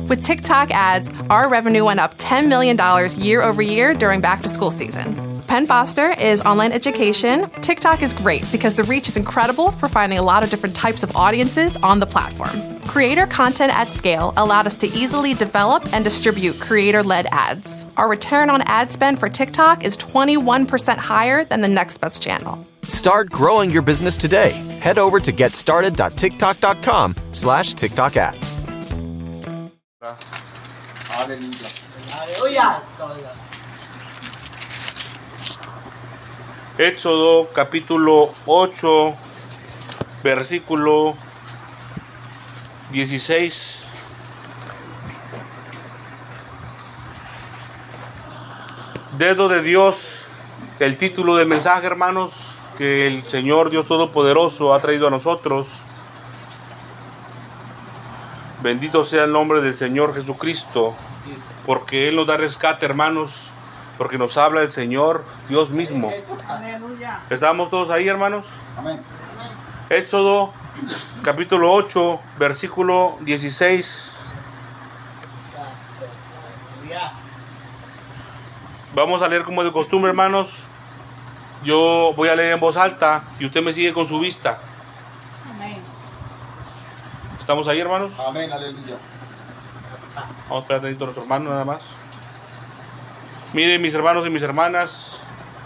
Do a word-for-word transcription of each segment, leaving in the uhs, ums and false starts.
With TikTok ads, our revenue went up ten million dollars year over year during back-to-school season. Penn Foster is online education. TikTok is great because the reach is incredible for finding a lot of different types of audiences on the platform. Creator content at scale allowed us to easily develop and distribute creator-led ads. Our return on ad spend for TikTok is twenty-one percent higher than the next best channel. Start growing your business today. Head over to getstarted.tiktok.com slash TikTok ads. Éxodo capítulo ocho, versículo dieciséis. Dedo de Dios, el título del mensaje, hermanos, que el Señor Dios Todopoderoso ha traído a nosotros. Bendito sea el nombre del Señor Jesucristo, porque Él nos da rescate, hermanos, porque nos habla el Señor Dios mismo. Aleluya. ¿Estamos todos ahí, hermanos? Amén. Éxodo capítulo ocho, versículo dieciséis. Vamos a leer como de costumbre, hermanos. Yo voy a leer en voz alta y usted me sigue con su vista. Amén. ¿Estamos ahí, hermanos? Amén, aleluya. Vamos a esperar un ratito a nuestro hermano nada más. Miren, mis hermanos y mis hermanas,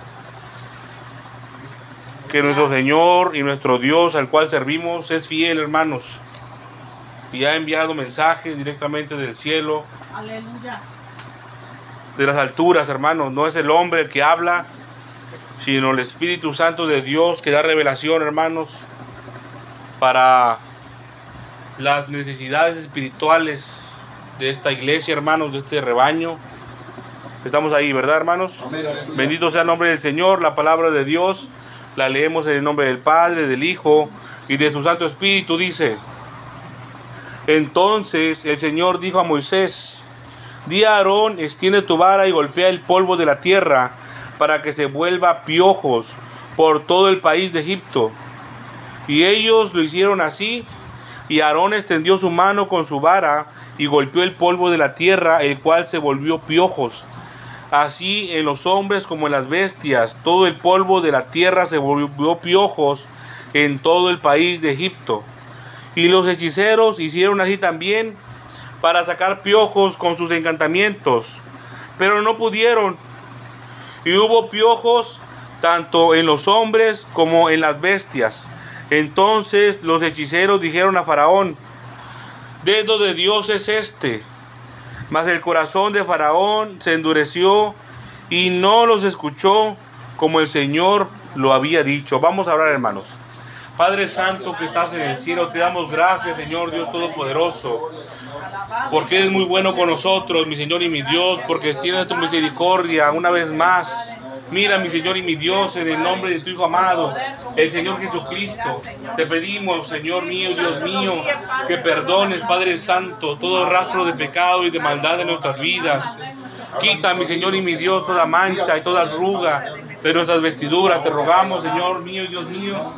que nuestro Señor y nuestro Dios al cual servimos es fiel, hermanos, y ha enviado mensajes directamente del cielo, Aleluya. de las alturas, hermanos. No es el hombre el que habla, sino el Espíritu Santo de Dios que da revelación, hermanos, para las necesidades espirituales de esta iglesia, hermanos, de este rebaño. Estamos ahí, ¿verdad, hermanos? Amén, aleluya. Bendito sea el nombre del Señor. La palabra de Dios la leemos en el nombre del Padre, del Hijo y de su Santo Espíritu. Dice: entonces el Señor dijo a Moisés: di a Aarón, extiende tu vara y golpea el polvo de la tierra para que se vuelva piojos por todo el país de Egipto. Y ellos lo hicieron así, y Aarón extendió su mano con su vara y golpeó el polvo de la tierra, el cual se volvió piojos. Así en los hombres como en las bestias, todo el polvo de la tierra se volvió piojos en todo el país de Egipto. Y los hechiceros hicieron así también para sacar piojos con sus encantamientos, pero no pudieron. Y hubo piojos tanto en los hombres como en las bestias. Entonces los hechiceros dijeron a Faraón: dedo de Dios es este. Mas el corazón de Faraón se endureció y no los escuchó como el Señor lo había dicho. Vamos a orar, hermanos. Padre Santo que estás en el cielo, te damos gracias, Señor Dios Todopoderoso, porque eres muy bueno con nosotros, mi Señor y mi Dios, porque extiendes tu misericordia una vez más. Mira, mi Señor y mi Dios, en el nombre de tu Hijo amado, el Señor Jesucristo, te pedimos, Señor mío, Dios mío, que perdones, Padre Santo, todo rastro de pecado y de maldad de nuestras vidas. Quita, mi Señor y mi Dios, toda mancha y toda arruga de nuestras vestiduras. Te rogamos, Señor mío, Dios mío,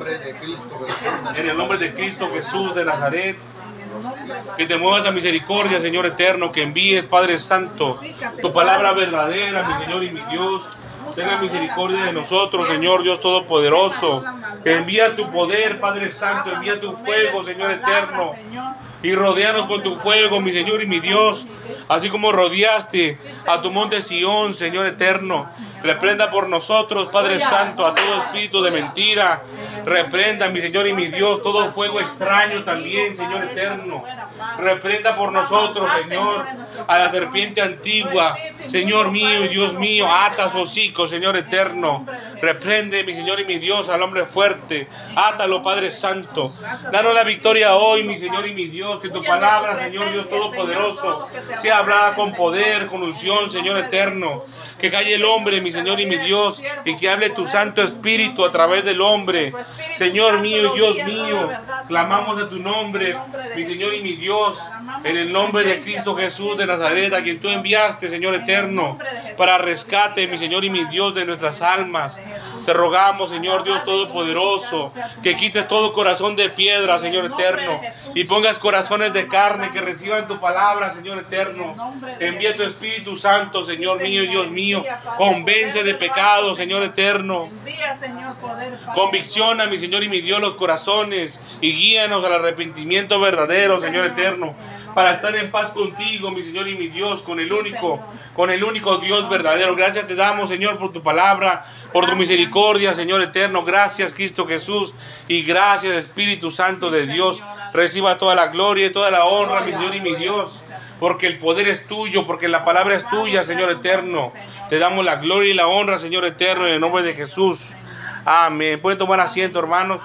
en el nombre de Cristo Jesús de Nazaret, que te muevas a misericordia, Señor eterno, que envíes, Padre Santo, tu palabra verdadera, mi Señor y mi Dios. Tenga misericordia de nosotros, Señor Dios Todopoderoso. Envía tu poder, Padre Santo, envía tu fuego, Señor eterno, y rodéanos con tu fuego, mi Señor y mi Dios, así como rodeaste a tu monte Sión, Señor eterno. Reprenda por nosotros, Padre Santo, a todo espíritu de mentira. Reprenda, mi Señor y mi Dios, todo fuego extraño también, Señor eterno. Reprenda por nosotros, Señor, a la serpiente antigua, Señor mío y Dios mío. Ata su hocico, Señor eterno. Reprende, mi Señor y mi Dios, al hombre fuerte. Átalo, Padre Santo. Danos la victoria hoy, mi Señor y mi Dios. Que tu palabra, Señor Dios Todopoderoso, sea hablada con poder, con unción, Señor eterno. Que calle el hombre, mi Señor y mi Dios, y que hable tu Santo Espíritu a través del hombre. Señor mío y Dios mío, clamamos a tu nombre, mi Señor y mi Dios, en el nombre de Cristo Jesús de Nazaret, a quien tú enviaste, Señor eterno, para rescate, mi Señor y mi Dios, de nuestras almas. Te rogamos, Señor Dios Todopoderoso, que quites todo corazón de piedra, Señor eterno, y pongas corazones de carne que reciban tu palabra, Señor eterno. Envía tu Espíritu Santo, Señor mío y Dios mío. Convence de pecado, Señor eterno. Convicciona, mi Señor y mi Dios, los corazones y guíanos al arrepentimiento verdadero, Señor eterno, para estar en paz contigo, mi Señor y mi Dios, con el único, con el único Dios verdadero. Gracias te damos, Señor, por tu palabra, por tu misericordia, Señor eterno. Gracias, Cristo Jesús, y gracias, Espíritu Santo de Dios. Reciba toda la gloria y toda la honra, mi Señor y mi Dios, porque el poder es tuyo, porque la palabra es tuya, Señor eterno. Te damos la gloria y la honra, Señor eterno, en el nombre de Jesús. Amén. Pueden tomar asiento, hermanos.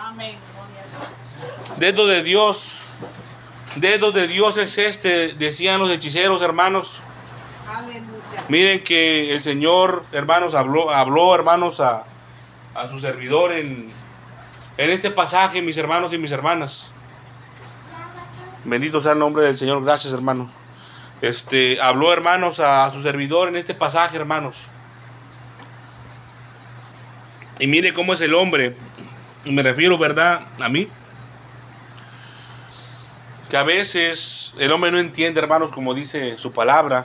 Dedo de Dios. Dedo de Dios es este, decían los hechiceros, hermanos. Aleluya. Miren que el Señor, hermanos, habló, habló hermanos, a, a su servidor en, en este pasaje, mis hermanos y mis hermanas. Bendito sea el nombre del Señor. Gracias, hermanos. Este, habló, hermanos, a, a su servidor en este pasaje, hermanos. Y mire cómo es el hombre. Y me refiero, ¿verdad?, a mí. Que a veces el hombre no entiende, hermanos, como dice su palabra.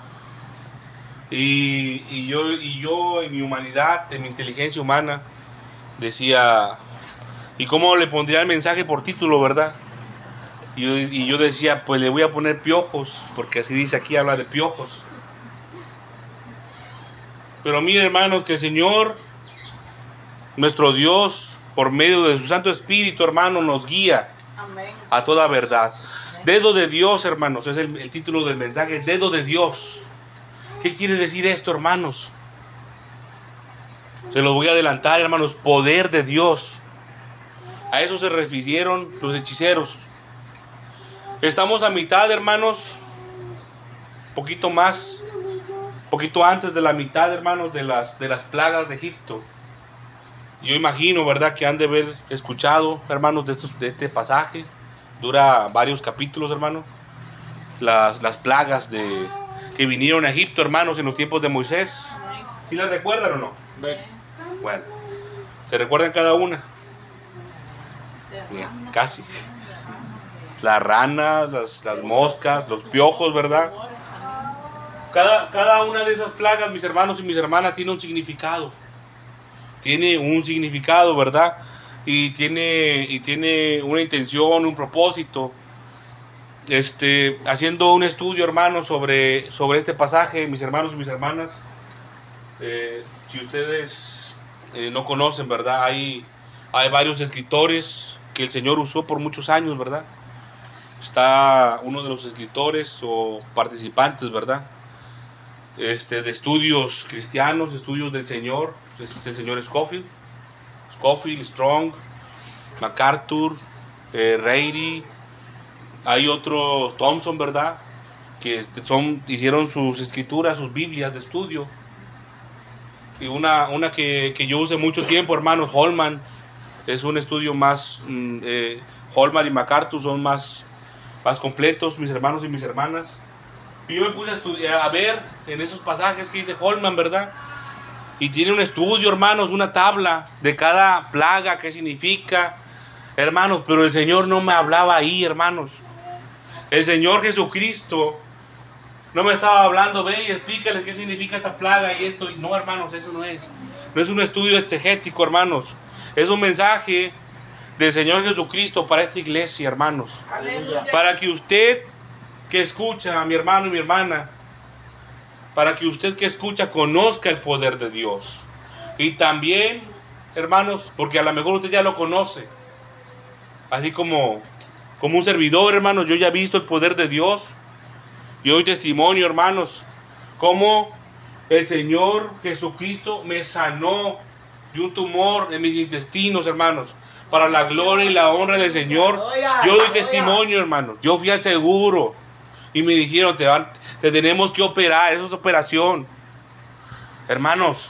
Y, y, yo, y yo en mi humanidad, en mi inteligencia humana, decía, ¿y cómo le pondría el mensaje por título, verdad? Y yo, y yo decía, pues le voy a poner piojos, porque así dice aquí, habla de piojos. Pero mire, hermanos, que el Señor, nuestro Dios, por medio de su Santo Espíritu, hermano, nos guía a toda verdad. Dedo de Dios, hermanos, es el, el título del mensaje, dedo de Dios. ¿Qué quiere decir esto, hermanos? Se lo voy a adelantar, hermanos, poder de Dios. A eso se refirieron los hechiceros. Estamos a mitad, hermanos, poquito más, poquito antes de la mitad, hermanos, de las, de las plagas de Egipto. Yo imagino, ¿verdad?, que han de haber escuchado, hermanos, de, estos, de este pasaje. Dura varios capítulos, hermanos. Las, las plagas de, que vinieron a Egipto, hermanos, en los tiempos de Moisés. ¿Sí las recuerdan o no? Bueno, ¿se recuerdan cada una? Bien, casi. Las ranas, las, las moscas, los piojos, ¿verdad? Cada, cada una de esas plagas, mis hermanos y mis hermanas, tiene un significado. Tiene un significado, ¿verdad? Y tiene, y tiene una intención, un propósito. Este, haciendo un estudio, hermanos, sobre, sobre este pasaje, mis hermanos y mis hermanas. Eh, si ustedes eh, no conocen, ¿verdad? Hay, hay varios escritores que el Señor usó por muchos años, ¿verdad? Está uno de los escritores o participantes, ¿verdad?, Este, de estudios cristianos, estudios del Señor, es el señor Scofield. Scofield, Strong, MacArthur, eh, Rady. Hay otros, Thompson, ¿verdad?, que son, hicieron sus escrituras, sus Biblias de estudio. Y una, una que, que yo usé mucho tiempo, hermanos, Holman. Es un estudio más, eh, Holman y MacArthur son más, más completos, mis hermanos y mis hermanas. Y yo me puse a, estudiar, a ver en esos pasajes que dice Holman, ¿verdad? Y tiene un estudio, hermanos, una tabla de cada plaga, qué significa, hermanos. Pero el Señor no me hablaba ahí, hermanos. El Señor Jesucristo no me estaba hablando, ve y explícales qué significa esta plaga y esto. No, hermanos, eso no es. No es un estudio exegético, hermanos. Es un mensaje del Señor Jesucristo para esta iglesia, hermanos. Aleluya. Para que usted que escucha, mi hermano y mi hermana, para que usted que escucha conozca el poder de Dios. Y también, hermanos, porque a lo mejor usted ya lo conoce, así como, como un servidor, hermanos, yo ya he visto el poder de Dios. Yo doy testimonio, hermanos, cómo el Señor Jesucristo me sanó de un tumor en mis intestinos, hermanos, para la gloria y la honra del Señor. Yo doy testimonio, hermanos. Yo fui al seguro y me dijeron, te, van, te tenemos que operar, eso es operación. Hermanos,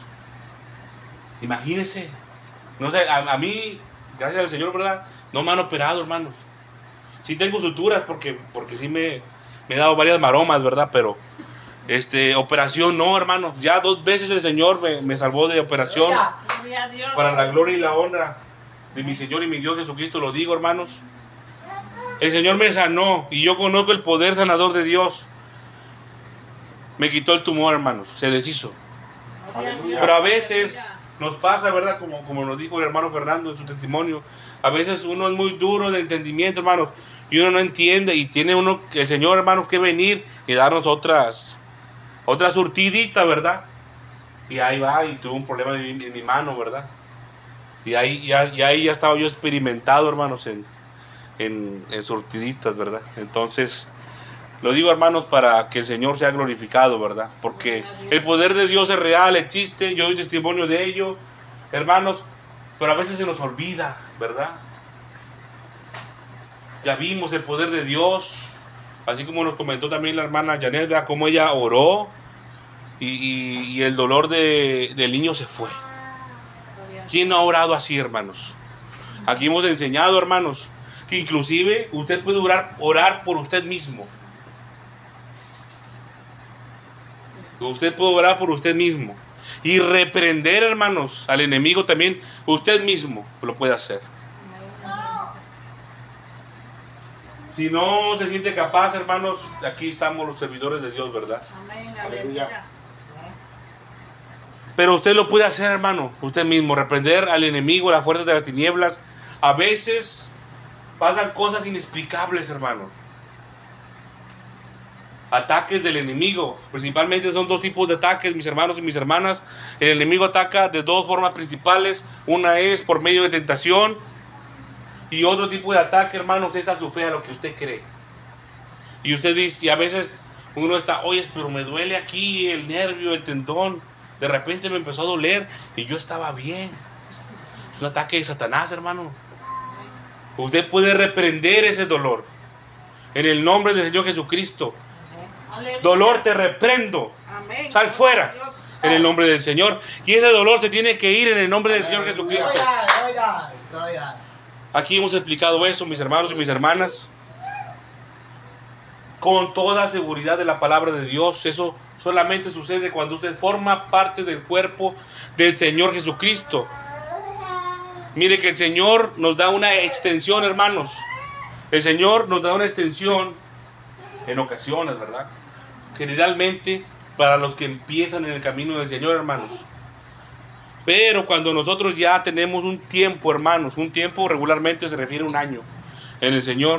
imagínense. No sé, a, a mí, gracias al Señor, ¿verdad?, no me han operado, hermanos. Sí tengo suturas porque, porque sí me, me he dado varias maromas, ¿verdad? Pero este, operación no, hermanos. Ya dos veces el Señor me, me salvó de operación. Gloria a Dios. Para la gloria y la honra de mi Señor y mi Dios Jesucristo, lo digo, hermanos. El Señor me sanó y yo conozco el poder sanador de Dios. Me quitó el tumor, hermanos, se deshizo. Gloria a Dios. Pero a veces nos pasa, ¿verdad? Como, como nos dijo el hermano Fernando en su testimonio. A veces uno es muy duro de entendimiento, hermanos, y uno no entiende, y tiene uno, el Señor, hermanos, que venir y darnos otras, otras surtiditas, ¿verdad? Y ahí va, y tuve un problema en mi, en mi mano, ¿verdad? Y ahí ya, y ahí ya estaba yo experimentado, hermanos, en, en, en surtiditas, ¿verdad? Entonces, lo digo, hermanos, para que el Señor sea glorificado, ¿verdad? Porque el poder de Dios es real, existe, yo doy testimonio de ello, hermanos, pero a veces se nos olvida, ¿verdad? Ya vimos el poder de Dios, así como nos comentó también la hermana Janet, ¿verdad? Cómo ella oró y, y, y el dolor de, del niño se fue. ¿Quién ha orado así, hermanos? Aquí hemos enseñado, hermanos, que inclusive usted puede orar, orar por usted mismo. Usted puede orar por usted mismo y reprender, hermanos, al enemigo también. Usted mismo lo puede hacer. Si no se siente capaz, hermanos, aquí estamos los servidores de Dios, ¿verdad? Amén, aleluya. Pero usted lo puede hacer, hermano, usted mismo, reprender al enemigo, las fuerzas de las tinieblas. A veces pasan cosas inexplicables, hermano. Ataques del enemigo, principalmente son dos tipos de ataques, mis hermanos y mis hermanas. El enemigo ataca de dos formas principales. Una es por medio de tentación, y otro tipo de ataque, hermanos, es a su fe, a lo que usted cree. Y usted dice, y a veces uno está, oye, pero me duele aquí el nervio, el tendón. De repente me empezó a doler y yo estaba bien. Es un ataque de Satanás, hermano. Usted puede reprender ese dolor en el nombre del Señor Jesucristo. Aleluya. Dolor, te reprendo. Amén. Sal fuera Dios. en el nombre del Señor. Y ese dolor se tiene que ir en el nombre del Señor Jesucristo. Aquí hemos explicado eso, mis hermanos y mis hermanas, con toda seguridad de la palabra de Dios. Eso solamente sucede cuando usted forma parte del cuerpo del Señor Jesucristo. Mire que el Señor nos da una extensión, hermanos. El Señor nos da una extensión en ocasiones, ¿verdad? Generalmente para los que empiezan en el camino del Señor, hermanos. Pero cuando nosotros ya tenemos un tiempo, hermanos, un tiempo regularmente se refiere a un año en el Señor,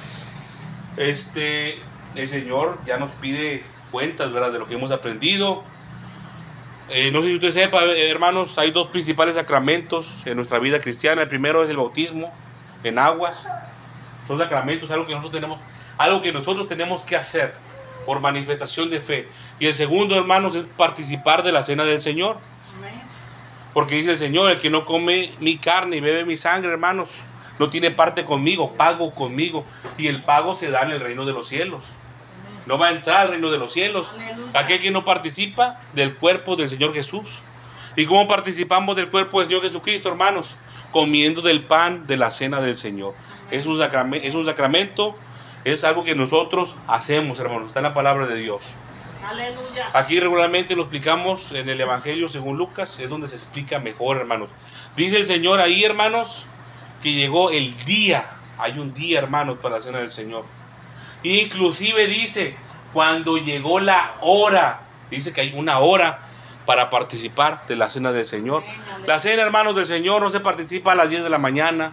este, el Señor ya nos pide cuentas, ¿verdad?, de lo que hemos aprendido. Eh, no sé si usted sepa, hermanos, hay dos principales sacramentos en nuestra vida cristiana. El primero es el bautismo en aguas. Son sacramentos, algo que nosotros tenemos, algo que nosotros tenemos que hacer por manifestación de fe. Y el segundo, hermanos, es participar de la cena del Señor. Amén. Porque dice el Señor, el que no come mi carne y bebe mi sangre, hermanos, no tiene parte conmigo, pago conmigo. Y el pago se da en el reino de los cielos. No va a entrar al reino de los cielos Aleluya. aquel que no participa del cuerpo del Señor Jesús. ¿Y cómo participamos del cuerpo del Señor Jesucristo, hermanos? Comiendo del pan de la cena del Señor. Es un sacramento, es un sacramento, es algo que nosotros hacemos, hermanos. Está en la palabra de Dios. Aleluya. Aquí regularmente lo explicamos en el Evangelio según Lucas, es donde se explica mejor, hermanos. Dice el Señor ahí, hermanos, que llegó el día. Hay un día, hermanos, para la cena del Señor. Inclusive dice, cuando llegó la hora, dice que hay una hora para participar de la cena del Señor. La cena, hermanos, del Señor no se participa a las diez de la mañana.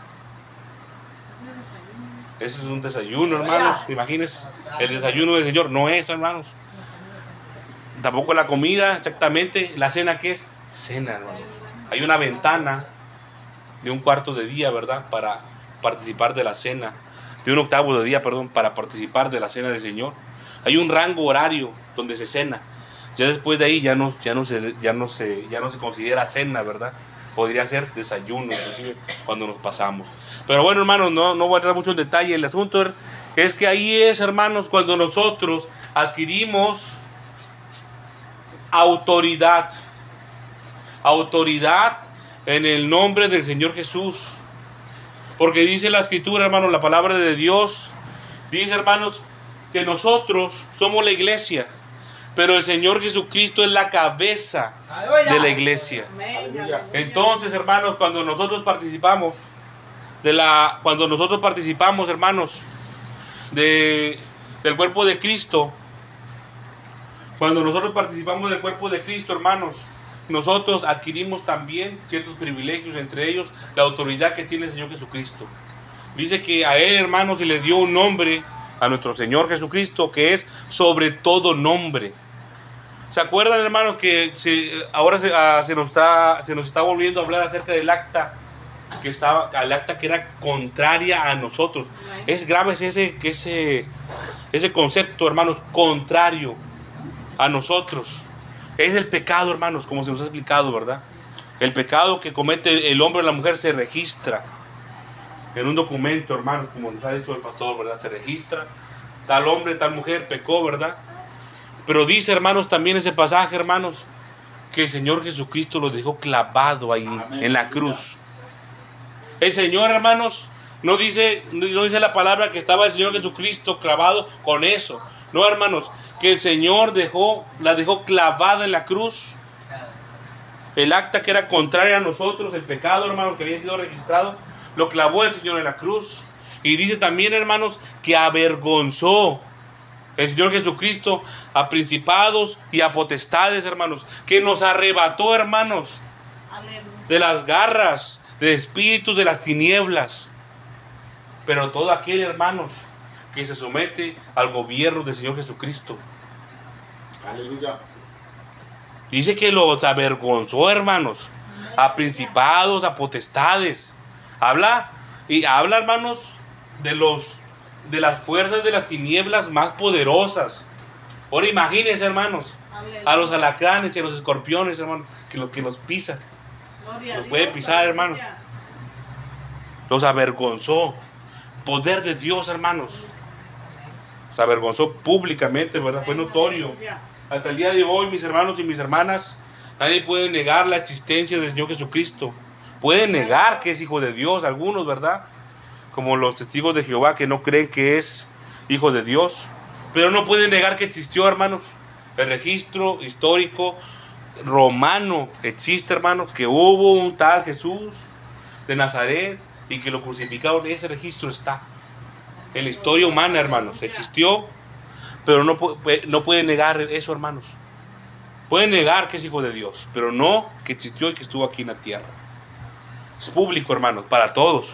Ese es un desayuno, hermanos. Imagínense, el desayuno del Señor no es, hermanos. Tampoco la comida, exactamente. La cena, ¿qué es? Cena, hermanos. Hay una ventana de un cuarto de día, ¿verdad?, para participar de la cena. De un octavo de día, perdón, para participar de la cena del Señor. Hay un rango horario donde se cena. Ya después de ahí ya no, ya no, se, ya no, se, ya no se considera cena, ¿verdad? Podría ser desayuno, inclusive, cuando nos pasamos. Pero bueno, hermanos, no, no voy a entrar mucho en detalle. El asunto es que ahí es, hermanos, cuando nosotros adquirimos autoridad. Autoridad en el nombre del Señor Jesús. Porque dice la Escritura, hermanos, la palabra de Dios, dice, hermanos, que nosotros somos la iglesia. Pero el Señor Jesucristo es la cabeza de la iglesia. Entonces, hermanos, cuando nosotros participamos de la, cuando nosotros participamos, hermanos, de, del cuerpo de Cristo, cuando nosotros participamos del cuerpo de Cristo, hermanos, nosotros adquirimos también ciertos privilegios, entre ellos la autoridad que tiene el Señor Jesucristo. Dice que a Él, hermanos, se le dio un nombre, a nuestro Señor Jesucristo, que es sobre todo nombre. ¿Se acuerdan, hermanos, que se, ahora se, uh, se, nos está, se nos está volviendo a hablar acerca del acta que estaba, al acta que era contraria a nosotros? Es grave ese, ese, ese concepto, hermanos, contrario a nosotros. Es el pecado, hermanos, como se nos ha explicado, ¿verdad? El pecado que comete el hombre o la mujer se registra en un documento, hermanos, como nos ha dicho el pastor, ¿verdad? Se registra, tal hombre, tal mujer pecó, ¿verdad? Pero dice, hermanos, también ese pasaje, hermanos, que el Señor Jesucristo lo dejó clavado ahí, amén, en la cruz. El Señor, hermanos, no dice, no dice la palabra que estaba el Señor Jesucristo clavado con eso. No, hermanos, que el Señor dejó, la dejó clavada en la cruz. El acta que era contraria a nosotros, el pecado, hermanos, que había sido registrado, lo clavó el Señor en la cruz. Y dice también, hermanos, que avergonzó el Señor Jesucristo a principados y a potestades, hermanos, que nos arrebató, hermanos, de las garras, de espíritus de las tinieblas. Pero todo aquel, hermanos, que se somete al gobierno del Señor Jesucristo. Aleluya. Dice que los avergonzó, hermanos, a principados, a potestades. Habla, y habla, hermanos, de los de las fuerzas de las tinieblas más poderosas. Ahora imagínense, hermanos, a los alacranes y a los escorpiones, hermanos, que los que los pisa, los puede pisar, hermanos. Los avergonzó. Poder de Dios, hermanos. Se avergonzó públicamente, ¿verdad? Fue notorio. Hasta el día de hoy, mis hermanos y mis hermanas, nadie puede negar la existencia del Señor Jesucristo. Pueden negar que es hijo de Dios, algunos, ¿verdad? Como los testigos de Jehová que no creen que es hijo de Dios. Pero no pueden negar que existió, hermanos. El registro histórico romano existe, hermanos, que hubo un tal Jesús de Nazaret y que lo crucificaron. Ese registro está en la historia humana, hermanos. Existió, pero no, no pueden negar eso, hermanos. Pueden negar que es hijo de Dios, pero no que existió y que estuvo aquí en la tierra. Es público, hermanos, para todos.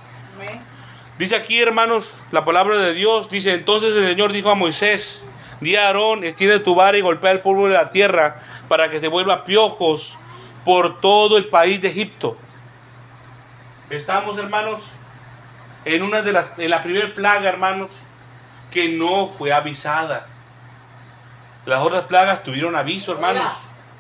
Dice aquí, hermanos, la palabra de Dios. Dice, entonces el Señor dijo a Moisés: di a Aarón, extiende tu vara y golpea el polvo de la tierra para que se vuelva piojos por todo el país de Egipto. Estamos, hermanos, en una de las, en la primera plaga, hermanos, que no fue avisada. Las otras plagas tuvieron aviso, hermanos.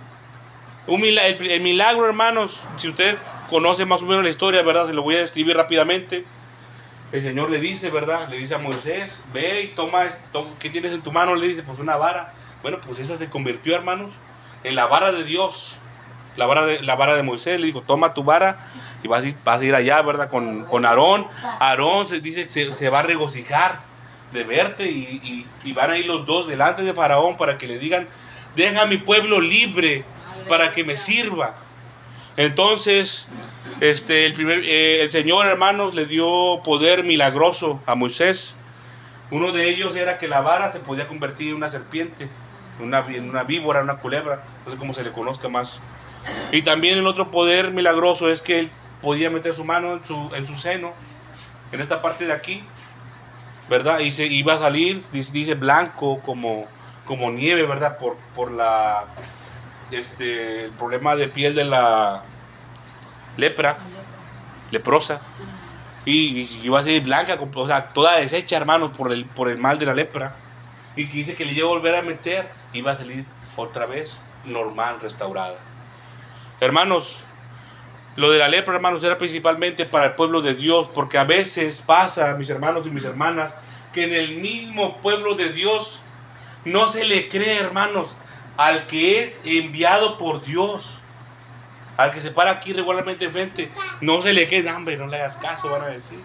Un milagro, el, el milagro, hermanos, si usted conoce más o menos la historia, ¿verdad? Se lo voy a describir rápidamente. El Señor le dice, ¿verdad? Le dice a Moisés: ve y toma, toma, ¿qué tienes en tu mano? Le dice: pues una vara. Bueno, pues esa se convirtió, hermanos, en la vara de Dios. La vara de, la vara de Moisés. Le dijo: toma tu vara y vas a ir, vas a ir allá, ¿verdad? Con, con Aarón. Aarón se dice que se, se va a regocijar de verte y, y, y van a ir los dos delante de Faraón para que le digan: deja a mi pueblo libre para que me sirva. Entonces, este, el, primer, eh, el Señor, hermanos, le dio poder milagroso a Moisés. Uno de ellos era que la vara se podía convertir en una serpiente, en una, en una víbora, una culebra, no sé cómo se le conozca más. Y también el otro poder milagroso es que él podía meter su mano en su, en su seno, en esta parte de aquí, ¿verdad? Y se iba a salir, dice, dice blanco como, como nieve, ¿verdad? Por, por la... Este, el problema de piel de la lepra, leprosa, y, y iba a ser blanca, o sea, toda deshecha, hermanos, por el, por el mal de la lepra, y que dice que le iba a volver a meter, iba a salir otra vez normal, restaurada. Hermanos, lo de la lepra, hermanos, era principalmente para el pueblo de Dios, porque a veces pasa, mis hermanos y mis hermanas, que en el mismo pueblo de Dios no se le cree, hermanos, al que es enviado por Dios, al que se para aquí regularmente enfrente, no se le queda, hambre, no le hagas caso, van a decir.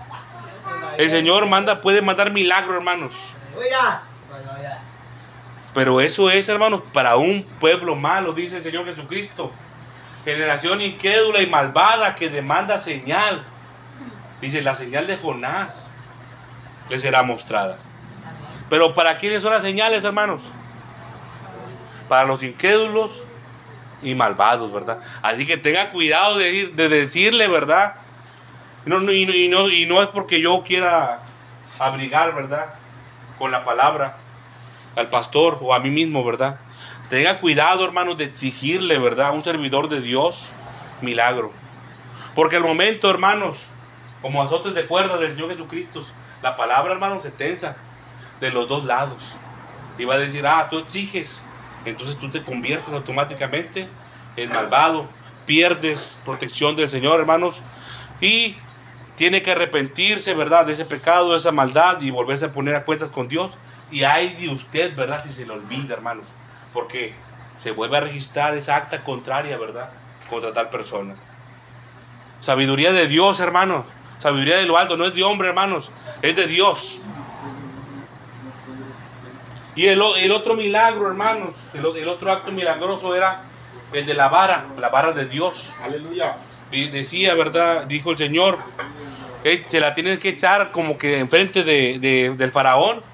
El Señor manda, puede mandar milagro, hermanos. Pero eso es, hermanos, para un pueblo malo, dice el Señor Jesucristo. Generación incrédula y malvada que demanda señal. Dice, la señal de Jonás le será mostrada. Pero ¿para quiénes son las señales, hermanos? Para los incrédulos y malvados, ¿verdad? Así que tenga cuidado de, ir, de decirle, ¿verdad? No, no, y, y, no, y no es porque yo quiera abrigar, ¿verdad? Con la palabra al pastor o a mí mismo, ¿verdad? Tenga cuidado, hermanos, de exigirle, ¿verdad? A un servidor de Dios milagro. Porque al momento, hermanos, como azotes de cuerda del Señor Jesucristo, la palabra, hermanos, se tensa de los dos lados. Y va a decir, ah, tú exiges. Entonces tú te conviertes automáticamente en malvado. Pierdes protección del Señor, hermanos. Y tiene que arrepentirse, ¿verdad? De ese pecado, de esa maldad y volverse a poner a cuentas con Dios. Y hay de usted, ¿verdad? Si se le olvida, hermanos. Porque se vuelve a registrar esa acta contraria, ¿verdad? Contra tal persona. Sabiduría de Dios, hermanos. Sabiduría de lo alto. No es de hombre, hermanos. Es de Dios. Y el, el otro milagro, hermanos. El, el otro acto milagroso era el de la vara. La vara de Dios. Aleluya. Y decía, ¿verdad? Dijo el Señor. Eh, se la tienen que echar como que enfrente de, de, del faraón.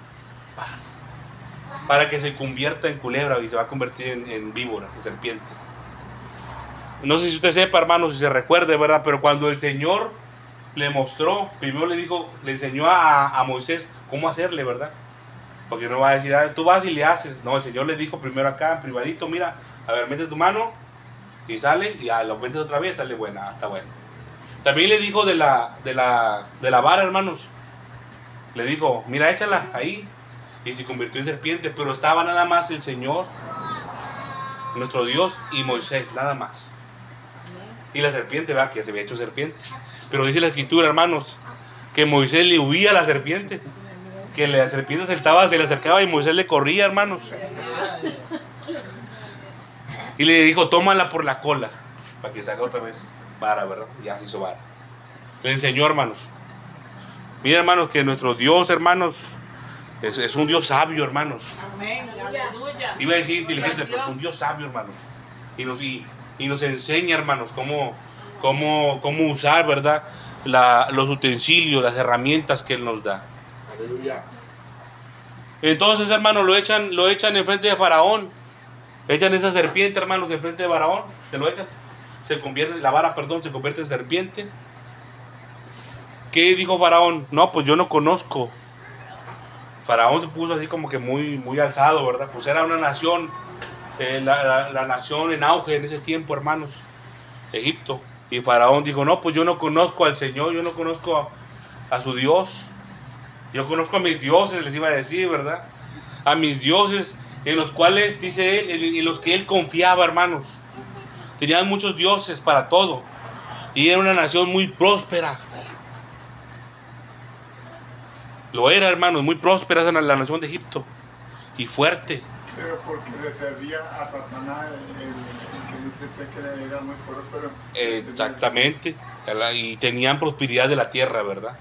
Para que se convierta en culebra y se va a convertir en, en víbora, en serpiente. No sé si usted sepa, hermano, si se recuerde, ¿verdad? Pero cuando el Señor le mostró, primero le dijo, le enseñó a, a Moisés cómo hacerle, ¿verdad? Porque no va a decir, ah, tú vas y le haces. No, el Señor le dijo primero acá, en privadito, mira, a ver, mete tu mano y sale, y ya lo metes otra vez, sale buena, está bueno. También le dijo de la, de la, de la vara, hermanos. Le dijo, mira, échala ahí. Y se convirtió en serpiente, pero estaba nada más el Señor, nuestro Dios, y Moisés, nada más. Y la serpiente, ¿verdad? Que se había hecho serpiente. Pero dice la Escritura, hermanos, que Moisés le huía a la serpiente. Que la serpiente saltaba, se le acercaba y Moisés le corría, hermanos. Y le dijo, tómala por la cola, para que salga otra vez vara, ¿verdad? Ya se hizo vara. Le enseñó, hermanos. Miren, hermanos, que nuestro Dios, hermanos, Es, es un Dios sabio, hermanos. Amén, aleluya. Iba a decir inteligente, pero es un Dios sabio, hermanos. Y nos, y, y nos enseña, hermanos, cómo, cómo, cómo usar, ¿verdad? La, los utensilios, las herramientas que Él nos da. Aleluya. Entonces, hermanos, lo echan, lo echan enfrente de Faraón. Echan esa serpiente, hermanos, enfrente de Faraón. Se lo echan. Se convierte, la vara, perdón, se convierte en serpiente. ¿Qué dijo Faraón? No, pues yo no conozco. Faraón se puso así como que muy, muy alzado, ¿verdad? Pues era una nación, eh, la, la, la nación en auge en ese tiempo, hermanos, Egipto. Y Faraón dijo, no, pues yo no conozco al Señor, yo no conozco a, a su Dios. Yo conozco a mis dioses, les iba a decir, ¿verdad? A mis dioses, en los cuales, dice él, en, en los que él confiaba, hermanos. Tenían muchos dioses para todo. Y era una nación muy próspera. Lo era, hermanos, muy próspera la, la nación de Egipto. Y fuerte. Pero porque le servía a Satanás, el, el que dice usted que era muy próspero. Exactamente. Y tenían prosperidad de la tierra, ¿verdad?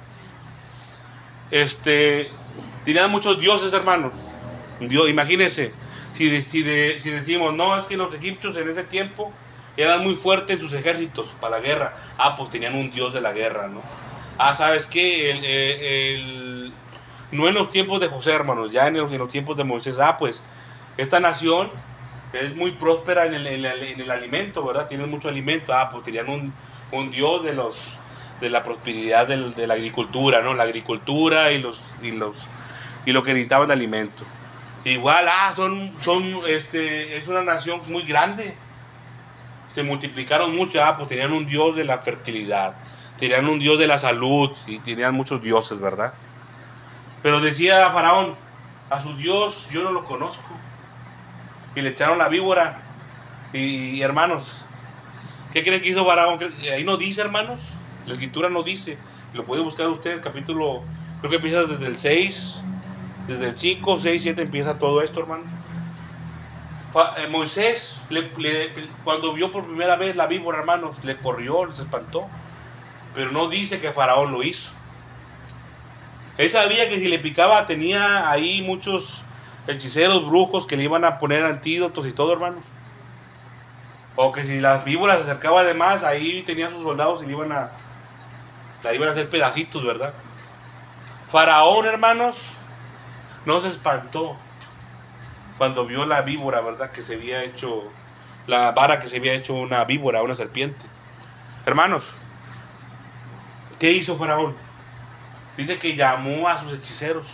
Este, tenían muchos dioses, hermanos. Dios, imagínense, si, de, si, de, si decimos, no, es que los egipcios en ese tiempo eran muy fuertes en sus ejércitos para la guerra. Ah, pues tenían un dios de la guerra, ¿no? Ah, ¿sabes qué? El, el, el, no en los tiempos de José, hermanos, ya en los, en los tiempos de Moisés. Ah, pues esta nación es muy próspera en el, en el, en el alimento, ¿verdad? Tienen mucho alimento. Ah, pues tenían un, un dios de los de la prosperidad del, de la agricultura, ¿no? La agricultura y los y los y lo que necesitaban de alimento. Igual, ah, son son este es una nación muy grande. Se multiplicaron mucho, ah, pues tenían un dios de la fertilidad, tenían un dios de la salud y tenían muchos dioses, ¿verdad? Pero decía Faraón, a su dios yo no lo conozco. Y le echaron la víbora. Y, y hermanos, ¿qué creen que hizo Faraón? Ahí no dice, hermanos. La escritura no dice. Lo puede buscar usted, el capítulo, creo que empieza desde el seis, desde el cinco, seis, siete empieza todo esto, hermanos. Eh, Moisés, le, le, cuando vio por primera vez la víbora, hermanos, le corrió, se espantó. Pero no dice que Faraón lo hizo. Él sabía que si le picaba tenía ahí muchos hechiceros, brujos que le iban a poner antídotos y todo, hermanos. O que si las víboras se acercaban de más, ahí tenían sus soldados y le iban a, la iban a hacer pedacitos, ¿verdad? Faraón, hermanos, no se espantó cuando vio la víbora, ¿verdad? Que se había hecho, la vara que se había hecho una víbora, una serpiente. Hermanos, ¿qué hizo Faraón? Dice que llamó a sus hechiceros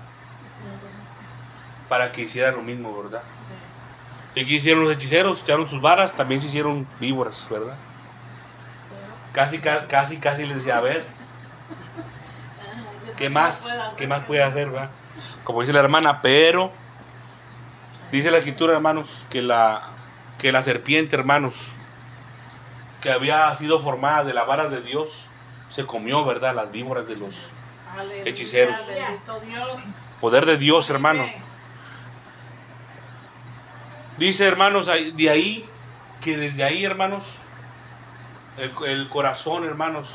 para que hicieran lo mismo, ¿verdad? ¿Y qué hicieron los hechiceros? Echaron sus varas, también se hicieron víboras, ¿verdad? Casi, casi, casi les decía, a ver, ¿qué más? ¿Qué más puede hacer, verdad? Como dice la hermana, pero dice la escritura, hermanos, que la, que la serpiente, hermanos, que había sido formada de la vara de Dios, se comió, ¿verdad? Las víboras de los hechiceros. Poder de Dios, hermano. Dice, hermanos, de ahí, que desde ahí, hermanos, el, el corazón, hermanos,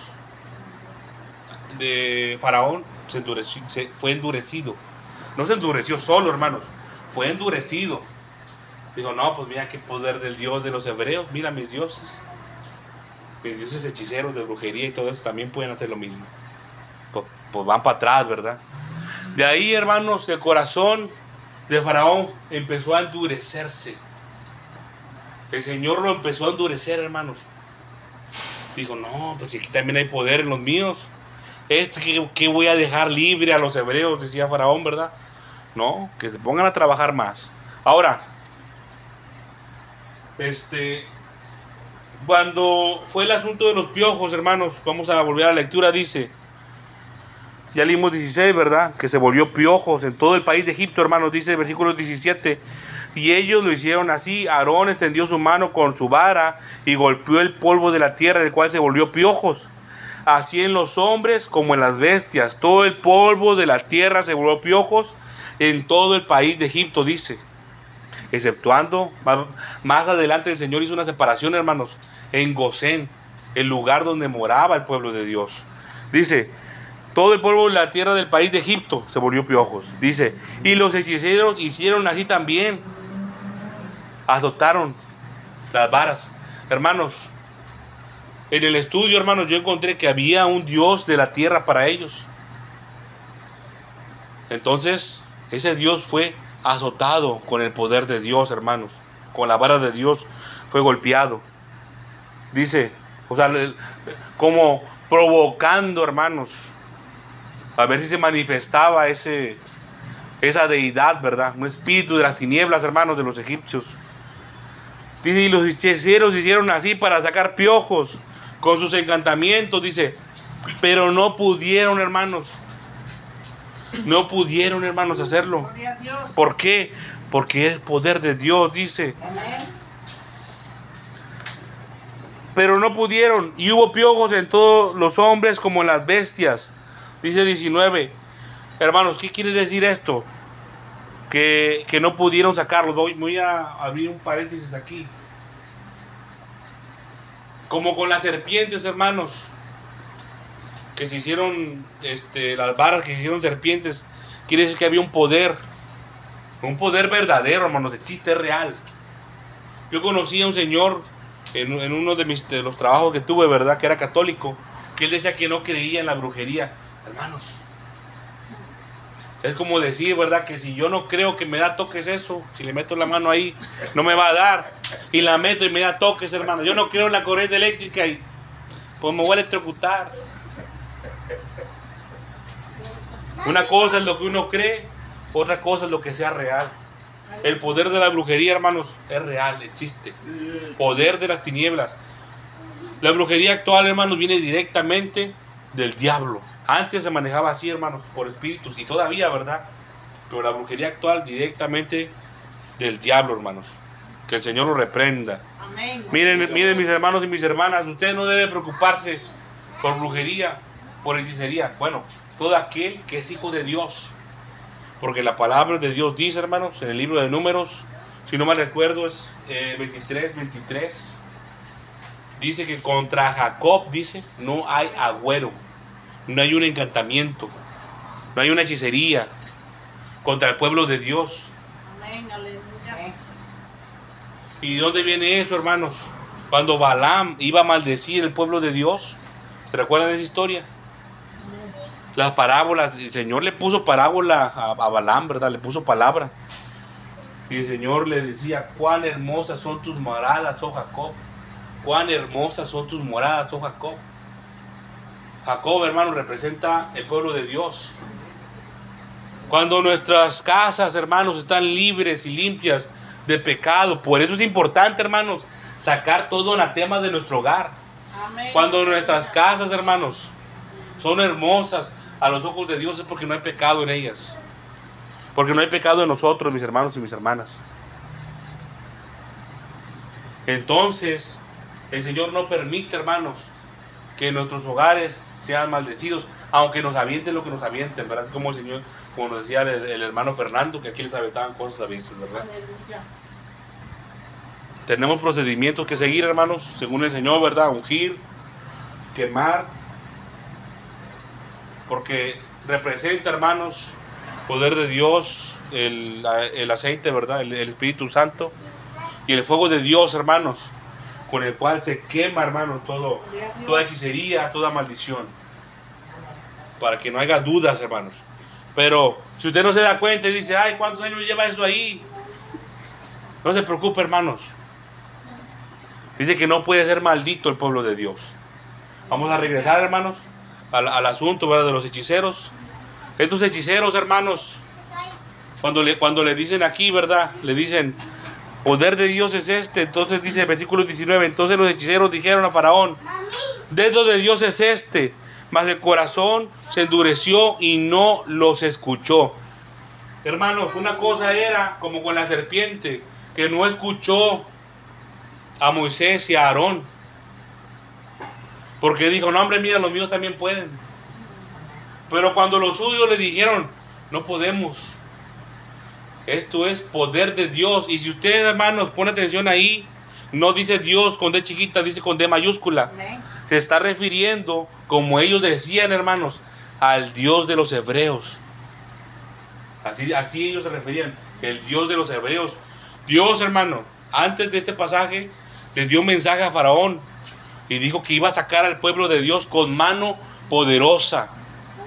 de Faraón se endureció, se, fue endurecido. No se endureció solo, hermanos, fue endurecido. Dijo, no, pues mira qué poder del Dios de los hebreos, mira mis dioses. Mis dioses hechiceros de brujería y todo eso también pueden hacer lo mismo. Pues, pues van para atrás, ¿verdad? De ahí, hermanos, el corazón de Faraón empezó a endurecerse. El Señor lo empezó a endurecer, hermanos. Dijo, no, pues aquí también hay poder en los míos. Esto que, que voy a dejar libre a los hebreos, decía Faraón, ¿verdad? No, que se pongan a trabajar más. Ahora, este, cuando fue el asunto de los piojos, hermanos, vamos a volver a la lectura, dice, ya leímos dieciséis, ¿verdad? Que se volvió piojos en todo el país de Egipto, hermanos, dice el versículo diecisiete. Y ellos lo hicieron así. Aarón extendió su mano con su vara y golpeó el polvo de la tierra, del cual se volvió piojos. Así en los hombres como en las bestias. Todo el polvo de la tierra se volvió piojos en todo el país de Egipto, dice. Exceptuando, más adelante el Señor hizo una separación, hermanos, en Gosén, el lugar donde moraba el pueblo de Dios. Dice, todo el polvo de la tierra del país de Egipto se volvió piojos. Dice, y los hechiceros hicieron así también. Adoptaron las varas. Hermanos, en el estudio, hermanos, yo encontré que había un Dios de la tierra para ellos. Entonces, ese Dios fue azotado con el poder de Dios, hermanos. Con la vara de Dios fue golpeado. Dice, o sea, como provocando, hermanos, a ver si se manifestaba ese, esa deidad, ¿verdad? Un espíritu de las tinieblas, hermanos, de los egipcios. Dice, y los hechiceros hicieron así para sacar piojos con sus encantamientos, dice, pero no pudieron, hermanos. No pudieron, hermanos, hacerlo. ¿Por qué? Porque es poder de Dios, dice. Pero no pudieron, y hubo piojos en todos los hombres como en las bestias. Dice diecinueve. Hermanos, ¿qué quiere decir esto? Que, que no pudieron sacarlos. Voy, voy a abrir un paréntesis aquí. Como con las serpientes, hermanos, que se hicieron, este, las varas que se hicieron serpientes, quiere decir que había un poder, un poder verdadero, hermanos, de chiste real. Yo conocí a un señor en, en uno de, mis, de los trabajos que tuve, ¿verdad? Que era católico, que él decía que no creía en la brujería. Hermanos, es como decir, ¿verdad? Que si yo no creo que me da toques eso, si le meto la mano ahí, no me va a dar. Y la meto y me da toques, hermano. Yo no creo en la corriente eléctrica y pues me voy a electrocutar. Una cosa es lo que uno cree, otra cosa es lo que sea real. El poder de la brujería, hermanos, es real, existe. Poder de las tinieblas. La brujería actual, hermanos, viene directamente del diablo. Antes se manejaba así, hermanos, por espíritus, y todavía, ¿verdad? Pero la brujería actual directamente del diablo, hermanos. Que el Señor lo reprenda. Amén. Miren, miren, mis hermanos y mis hermanas, usted no debe preocuparse por brujería, por hechicería. Bueno, todo aquel que es hijo de Dios. Porque la palabra de Dios dice, hermanos, en el libro de Números, si no mal recuerdo, es eh, veintitrés, veintitrés. Dice que contra Jacob, dice, no hay agüero. No hay un encantamiento, no hay una hechicería contra el pueblo de Dios. ¿Y de dónde viene eso, hermanos? Cuando Balaam iba a maldecir el pueblo de Dios. ¿Se recuerdan de esa historia? Las parábolas, el Señor le puso parábola a, a Balaam, ¿verdad? Le puso palabra. Y el Señor le decía, cuán hermosas son tus moradas, oh Jacob. Cuán hermosas son tus moradas, oh Jacob. Jacob, hermano, representa el pueblo de Dios. Cuando nuestras casas, hermanos, están libres y limpias de pecado. Por eso es importante, hermanos, sacar todo anatema de nuestro hogar. Amén. Cuando nuestras casas, hermanos, son hermosas a los ojos de Dios, es porque no hay pecado en ellas. Porque no hay pecado en nosotros, mis hermanos y mis hermanas. Entonces, el Señor no permite, hermanos, que nuestros hogares sean maldecidos, aunque nos avienten lo que nos avienten, ¿verdad? Como el Señor, como nos decía el, el hermano Fernando, que aquí les aventaban cosas a veces, ¿verdad? Aleluya. Tenemos procedimientos que seguir, hermanos, según el Señor, ¿verdad? Ungir, quemar, porque representa, hermanos, poder de Dios, el, el aceite, ¿verdad? El, el Espíritu Santo y el fuego de Dios, hermanos, con el cual se quema, hermanos, todo, toda hechicería, toda maldición, para que no haya dudas, hermanos. Pero si usted no se da cuenta y dice, ay, ¿cuántos años lleva eso ahí? No se preocupe, hermanos. Dice que no puede ser maldito el pueblo de Dios. Vamos a regresar, hermanos, al, al asunto, ¿verdad?, de los hechiceros. Estos hechiceros, hermanos, cuando le, cuando le dicen aquí, ¿verdad?, le dicen, poder de Dios es este. Entonces dice el versículo diecinueve, entonces los hechiceros dijeron a Faraón, dedo de Dios es este, mas el corazón se endureció y no los escuchó. Hermanos, una cosa era como con la serpiente, que no escuchó a Moisés y a Aarón, porque dijo, no, hombre, mira, los míos también pueden. Pero cuando los suyos le dijeron, no podemos, esto es poder de Dios. Y si usted, hermanos, pone atención ahí, no dice Dios con D chiquita, dice con D mayúscula. Se está refiriendo, como ellos decían, hermanos, al Dios de los hebreos. Así, así ellos se referían, el Dios de los hebreos. Dios, hermano, antes de este pasaje, le dio un mensaje a Faraón y dijo que iba a sacar al pueblo de Dios con mano poderosa.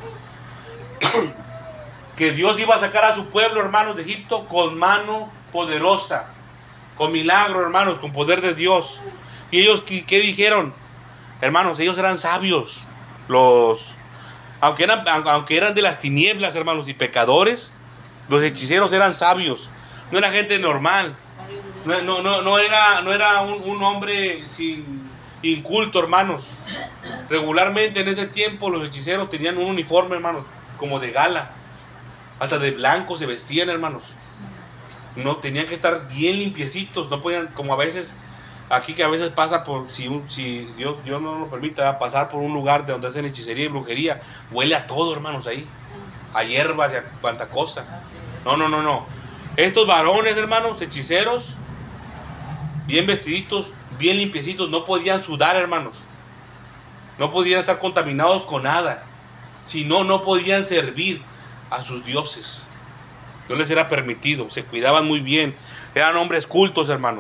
Que Dios iba a sacar a su pueblo, hermanos, de Egipto con mano poderosa, con milagro, hermanos, con poder de Dios. Y ellos, ¿qué, qué dijeron? Hermanos, ellos eran sabios. Los, aunque eran, aunque eran de las tinieblas, hermanos, y pecadores, los hechiceros eran sabios. No era gente normal. No, no, no, no era, no era un, un hombre sin, inculto, hermanos. Regularmente en ese tiempo los hechiceros tenían un uniforme, hermanos, como de gala. Hasta de blanco se vestían, hermanos. No, tenían que estar bien limpiecitos. No podían, como a veces, aquí que a veces pasa por, si, si Dios, Dios no nos permita pasar por un lugar de donde hacen hechicería y brujería, huele a todo, hermanos, ahí. A hierbas y a cuanta cosa. No, no, no, no. Estos varones, hermanos, hechiceros, bien vestiditos, bien limpiecitos, no podían sudar, hermanos. No podían estar contaminados con nada. Si no, no podían servir a sus dioses. No les era permitido. Se cuidaban muy bien. Eran hombres cultos, hermanos.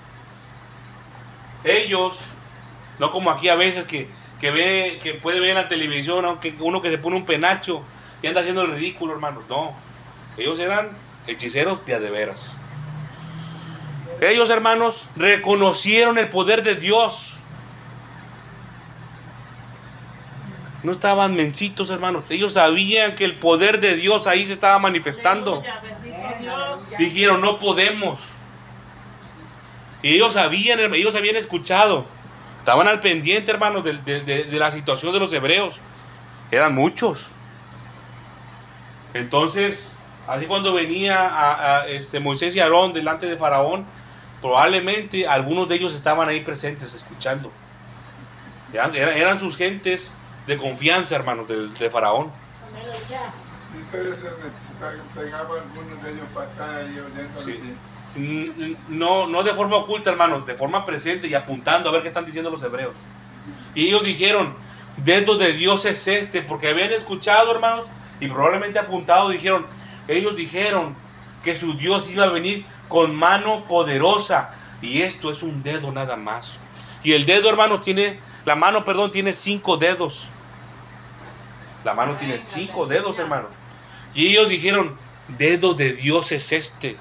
Ellos, no como aquí a veces que, que ve, que puede ver en la televisión, aunque uno que se pone un penacho y anda haciendo el ridículo, hermanos. No. Ellos eran hechiceros de a de veras. Ellos, hermanos, reconocieron el poder de Dios. No estaban mencitos, hermanos. Ellos sabían que el poder de Dios ahí se estaba manifestando. Dijeron, no podemos. Y ellos sabían, ellos habían escuchado. Estaban al pendiente, hermanos, de, de, de, de la situación de los hebreos. Eran muchos. Entonces, así cuando venía a, a este Moisés y Aarón delante de Faraón, probablemente algunos de ellos estaban ahí presentes escuchando. Eran, eran sus gentes de confianza, hermanos, de, de Faraón. Sí, pero se pegaban algunos de ellos para estar ahí oyendo. Sí. No, no de forma oculta, hermanos, de forma presente y apuntando a ver qué están diciendo los hebreos. Y ellos dijeron, dedo de Dios es este, porque habían escuchado, hermanos, y probablemente apuntado, dijeron, ellos dijeron que su Dios iba a venir con mano poderosa. Y esto es un dedo nada más. Y el dedo, hermanos, tiene, la mano, perdón, tiene cinco dedos. La mano tiene cinco dedos, hermano. Y ellos dijeron, dedo de Dios es este.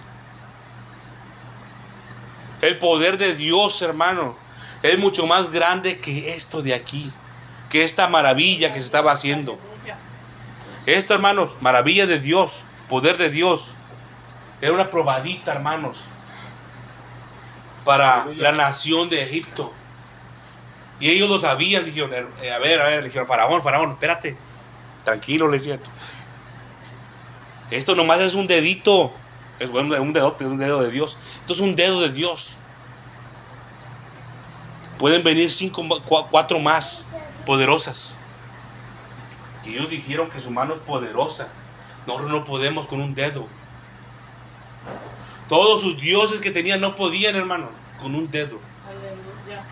El poder de Dios, hermano, es mucho más grande que esto de aquí, que esta maravilla que se estaba haciendo. Esto, hermanos, maravilla de Dios, poder de Dios, era una probadita, hermanos, para la nación de Egipto. Y ellos lo sabían, dijeron, a ver, a ver, le dijeron, faraón, faraón, espérate, tranquilo, le decían. Esto nomás es un dedito, es bueno, un dedo, un dedo de Dios. Esto es un dedo de Dios. Pueden venir cinco, cuatro más poderosas. Y ellos dijeron que su mano es poderosa. Nosotros no podemos con un dedo. Todos sus dioses que tenían no podían, hermano, con un dedo. Aleluya.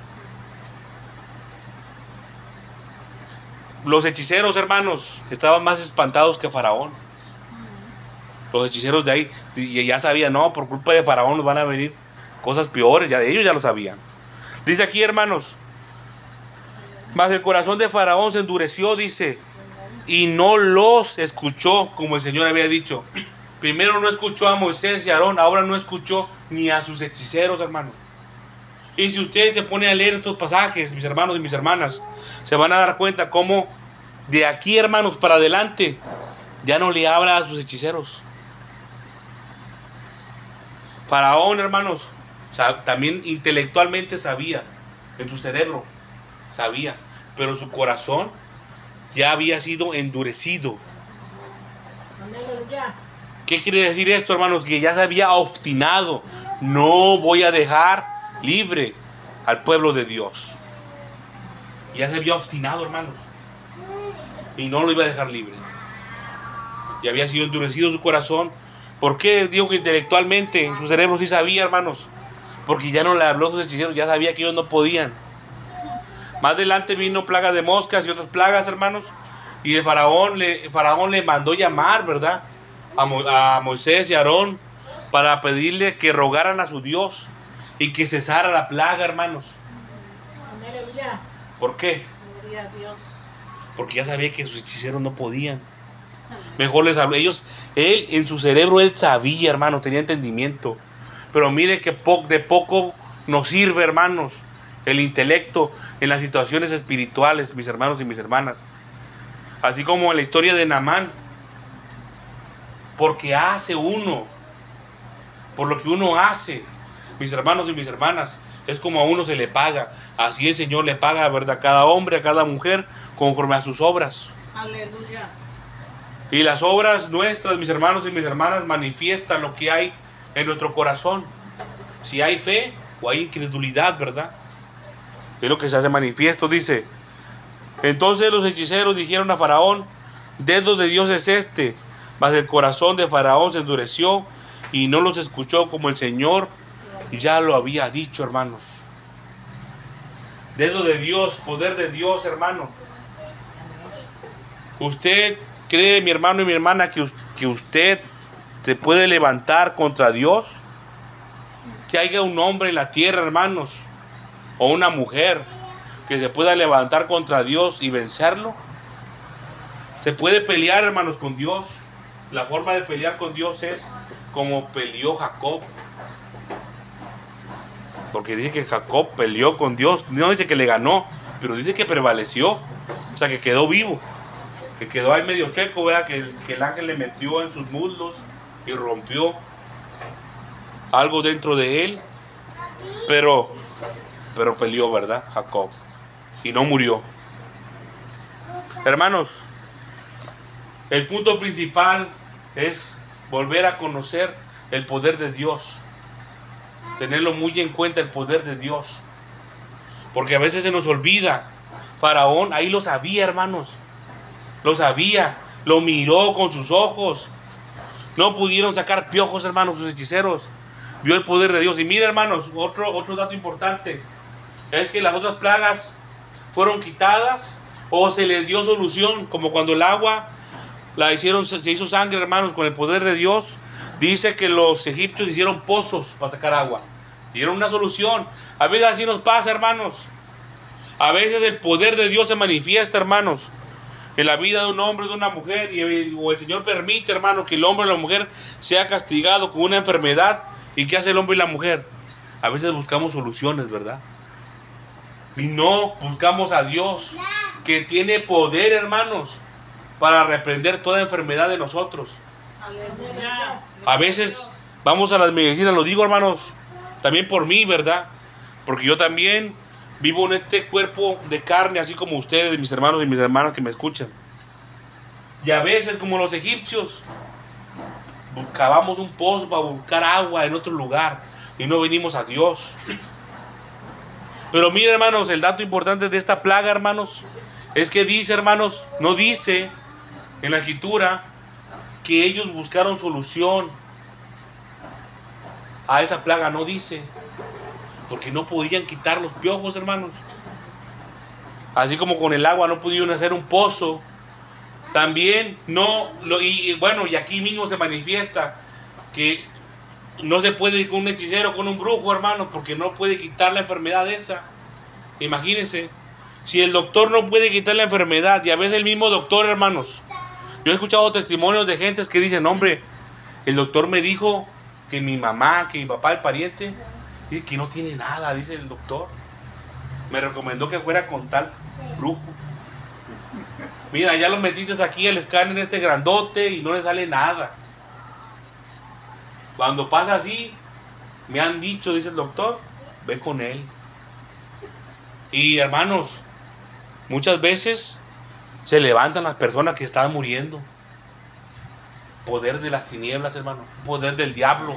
Los hechiceros, hermanos, estaban más espantados que Faraón. Los hechiceros de ahí ya sabían, no, por culpa de Faraón nos van a venir cosas peores, ya ellos ya lo sabían. Dice aquí, hermanos, mas el corazón de Faraón se endureció, dice, y no los escuchó como el Señor había dicho. Primero no escuchó a Moisés y a Aarón, ahora no escuchó ni a sus hechiceros, hermanos. Y si ustedes se ponen a leer estos pasajes, mis hermanos y mis hermanas, se van a dar cuenta cómo de aquí, hermanos, para adelante, ya no le habla a sus hechiceros. Faraón, hermanos, también intelectualmente sabía, en su cerebro sabía, pero su corazón ya había sido endurecido. Aleluya. ¿Qué quiere decir esto, hermanos? Que ya se había obstinado. No voy a dejar libre al pueblo de Dios. Ya se había obstinado, hermanos, y no lo iba a dejar libre. Y había sido endurecido su corazón. ¿Por qué digo que intelectualmente en su cerebro sí sabía, hermanos? Porque ya no le habló a sus hechiceros, ya sabía que ellos no podían. Más adelante vino plaga de moscas y otras plagas, hermanos. Y el faraón le, el faraón le mandó llamar, ¿verdad? A, Mo, a Moisés y a Aarón para pedirle que rogaran a su Dios y que cesara la plaga, hermanos. Aleluya. ¿Por qué? Gloria a Dios. Porque ya sabía que sus hechiceros no podían. Mejor les habló. Ellos, él en su cerebro, él sabía, hermanos, tenía entendimiento. Pero mire que po- de poco nos sirve, hermanos, el intelecto en las situaciones espirituales, mis hermanos y mis hermanas. Así como en la historia de Naamán. Porque hace uno, por lo que uno hace, mis hermanos y mis hermanas, es como a uno se le paga. Así el Señor le paga, ¿verdad?, a cada hombre, a cada mujer, conforme a sus obras. Aleluya. Y las obras nuestras, mis hermanos y mis hermanas, manifiestan lo que hay en nuestro corazón. Si hay fe o hay incredulidad, ¿verdad? Es lo que se hace manifiesto, dice. Entonces los hechiceros dijeron a Faraón, dedo de Dios es este. Mas el corazón de Faraón se endureció y no los escuchó como el Señor ya lo había dicho, hermanos. Dedo de Dios, poder de Dios, hermano. Usted cree, mi hermano y mi hermana, que, que usted se puede levantar contra Dios. Que haya un hombre en la tierra, hermanos, o una mujer que se pueda levantar contra Dios y vencerlo. Se puede pelear, hermanos, con Dios. La forma de pelear con Dios es como peleó Jacob. Porque dice que Jacob peleó con Dios. No dice que le ganó, pero dice que prevaleció. O sea, que quedó vivo. Que quedó ahí medio checo, ¿verdad? Que, que el ángel le metió en sus muslos y rompió algo dentro de él. Pero, pero peleó, ¿verdad? Jacob. Y no murió. Hermanos, el punto principal es volver a conocer el poder de Dios. Tenerlo muy en cuenta, el poder de Dios. Porque a veces se nos olvida. Faraón ahí lo sabía, hermanos. Lo sabía. Lo miró con sus ojos. No pudieron sacar piojos, hermanos, sus hechiceros. Vio el poder de Dios. Y mira, hermanos, otro, otro dato importante. Es que las otras plagas fueron quitadas o se les dio solución. Como cuando el agua la hicieron, se hizo sangre, hermanos, con el poder de Dios. Dice que los egipcios hicieron pozos para sacar agua. Dieron una solución. A veces así nos pasa, hermanos. A veces el poder de Dios se manifiesta, hermanos, en la vida de un hombre, de una mujer, y el, o el Señor permite, hermanos, que el hombre o la mujer sea castigado con una enfermedad. ¿Y qué hace el hombre y la mujer? A veces buscamos soluciones, ¿verdad? Y no buscamos a Dios, que tiene poder, hermanos, para reprender toda enfermedad de nosotros. Aleluya. A veces vamos a las medicinas, lo digo, hermanos, también por mí, ¿verdad? Porque yo también vivo en este cuerpo de carne, así como ustedes, mis hermanos y mis hermanas que me escuchan. Y a veces, como los egipcios, cavamos un pozo para buscar agua en otro lugar y no venimos a Dios. Pero miren, hermanos, el dato importante de esta plaga, hermanos, es que dice, hermanos, no dice en la escritura que ellos buscaron solución a esa plaga, no dice, porque no podían quitar los piojos, hermanos. Así como con el agua no pudieron hacer un pozo, también no, lo, y, y bueno, y aquí mismo se manifiesta que no se puede ir con un hechicero, con un brujo, hermanos, porque no puede quitar la enfermedad esa. Imagínense, si el doctor no puede quitar la enfermedad, y a veces el mismo doctor, hermanos, yo he escuchado testimonios de gentes que dicen, hombre, el doctor me dijo que mi mamá, que mi papá, el pariente, dice que no tiene nada, dice el doctor. Me recomendó que fuera con tal brujo. Mira, ya lo metiste aquí el escáner este grandote y no le sale nada. Cuando pasa así, me han dicho, dice el doctor, ve con él. Y hermanos, muchas veces se levantan las personas que están muriendo. Poder de las tinieblas, hermano. Poder del diablo.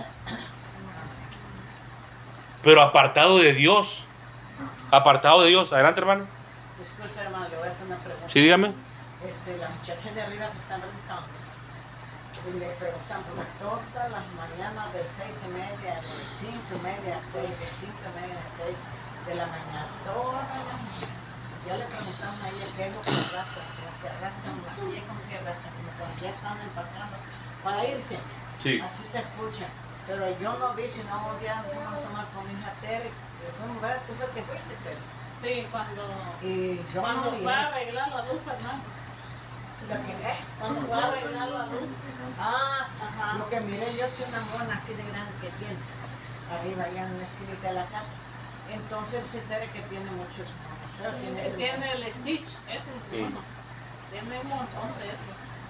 Pero apartado de Dios. Apartado de Dios. Adelante, hermano. Disculpe, hermano, le voy a hacer una pregunta. Sí, dígame. Este, las muchachas de arriba que están brincando, y le preguntan por todas las mañanas de seis y media, de cinco y media a seis, de cinco y media a seis de la mañana, todas las mañanas. Ya le preguntamos a ella qué es lo que arrastran, como que arrastran la silla, como que arrastran, como que ya están empacando para irse. Sí. Así se escucha. Pero yo no vi, si no odiaba, no asomar con mi hija Tere. ¿Cómo ves? Tú fue que fuiste, Tere. Sí, cuando, Y yo cuando no vi. fue a arreglar la luz, Fernando. ¿Lo que es? Cuando fue a arreglar la luz. Ah, Ajá. lo que miré yo es una mona así de grande que tiene, arriba allá en la esquinita de la casa. Entonces se entere que tiene muchos monos. Pero tiene, Él ese tiene el Stitch, ese Sí. mono. Tiene un montón de eso.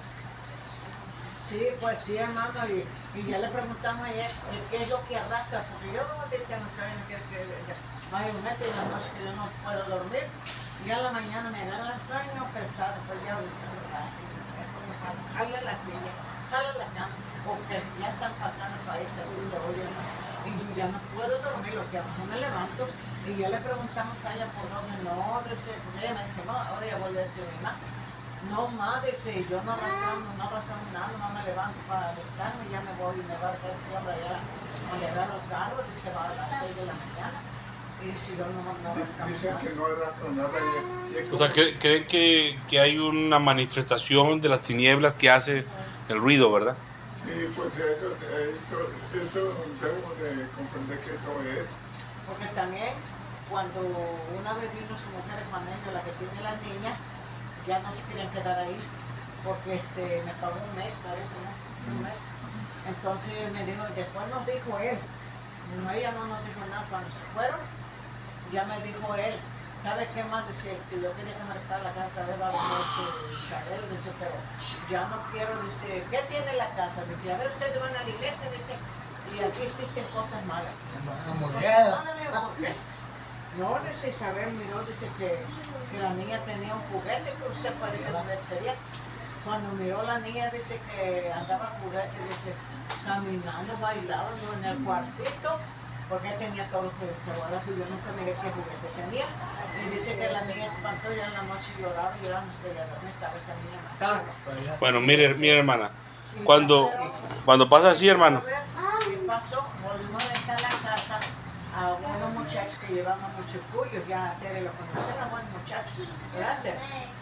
Sí, pues sí, hermano, y, y ya le preguntamos a ella eh, qué es lo que arrastra, porque yo no dije no sé, que, que, que mayormente en la noche que yo no puedo dormir, y a la mañana me agarra el sueño pesado, pues ya así, jala la silla, jala la cama, porque ya están pasando países, así se oye, y yo ya no puedo dormir, lo que hago, me levanto, y ya le preguntamos a ella por dónde, no, dice, porque ella me dice, no, ahora ya vuelve a decir mi mamá. No, más, dice, yo no arrastramos, no arrastramos nada, no me levanto para alistarme y ya me voy y me va a estar allá donde agarro los carros, dice, va a las seis de la mañana. Y si yo no, no arrastramos Dicen nada. que no arrastro nada. Y, y es O sea, como- ¿cre- ¿creen que, que hay una manifestación de las tinieblas que hace el ruido, verdad? Sí, pues eso, eso, eso debo de comprender que eso es. Porque también cuando una vez vino su mujer con ellos, la que tiene las niñas, ya no se querían quedar ahí, porque este, me pagó un mes, parece, ¿no? Un mes. Entonces me dijo, después nos dijo él, no, ella no nos dijo nada cuando se fueron, ya me dijo él, ¿sabe qué más? Dice, este, yo quería que me restara la casa, otra vez va a venir este Isabel, dice, pero ya no quiero, dice, ¿qué tiene la casa? Dice, a ver, ustedes van a la iglesia, dice, y aquí existen cosas malas. Pues, no, no le digo, ¿por qué? No, dice Isabel, miró, dice que, que la niña tenía un juguete, que usted parece que juguete sería. Cuando miró la niña, dice que andaba juguete, dice, caminando, bailando en el cuartito, porque tenía todos los juguetes, ahora que yo nunca miré qué juguete tenía. Y dice que la niña se espantó ya en la noche lloraba, lloraba, que ya no estaba esa niña más. Bueno, mire, mire, hermana, cuando, cuando pasa así, hermano, ¿Qué pasó? Volvimos a estar en la casa a unos muchachos que llevaban muchos cuyos, ya Tere lo conoce, eran buenos muchachos, grandes.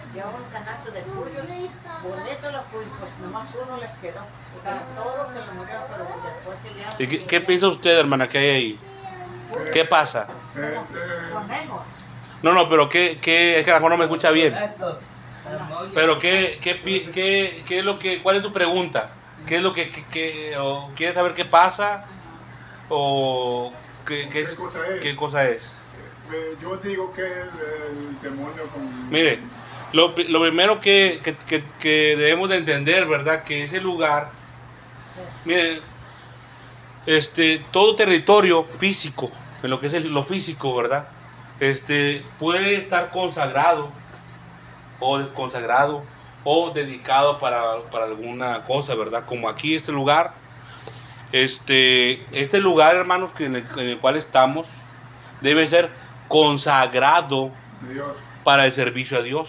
Había un canasto de cuyos, bonitos los cuyos, pues nomás uno les quedó. Porque a todos se les murieron, pero después que ya... ¿Y qué, qué piensa usted, hermana, que hay ahí? ¿Qué pasa? Eh, eh, Ponemos. No, no, pero ¿qué, qué? Es que a lo mejor no me escucha bien. Pero ¿qué, qué, pi- qué, qué es lo que, cuál es su pregunta? ¿Qué es lo que, que, que- o quiere saber qué pasa? ¿O qué, qué, es- ¿Qué cosa es? qué cosa es? eh, yo digo que el, el demonio con... Mire, lo, pri- lo primero que, que, que- que debemos de entender, ¿verdad? Que ese lugar, mire, este, todo territorio físico, en lo que es el- lo físico, ¿verdad? Este, puede estar consagrado o desconsagrado o dedicado para, para alguna cosa, ¿verdad? Como aquí este lugar, este, este lugar, hermanos, que en, el, en el cual estamos, debe ser consagrado Dios. para el servicio a Dios.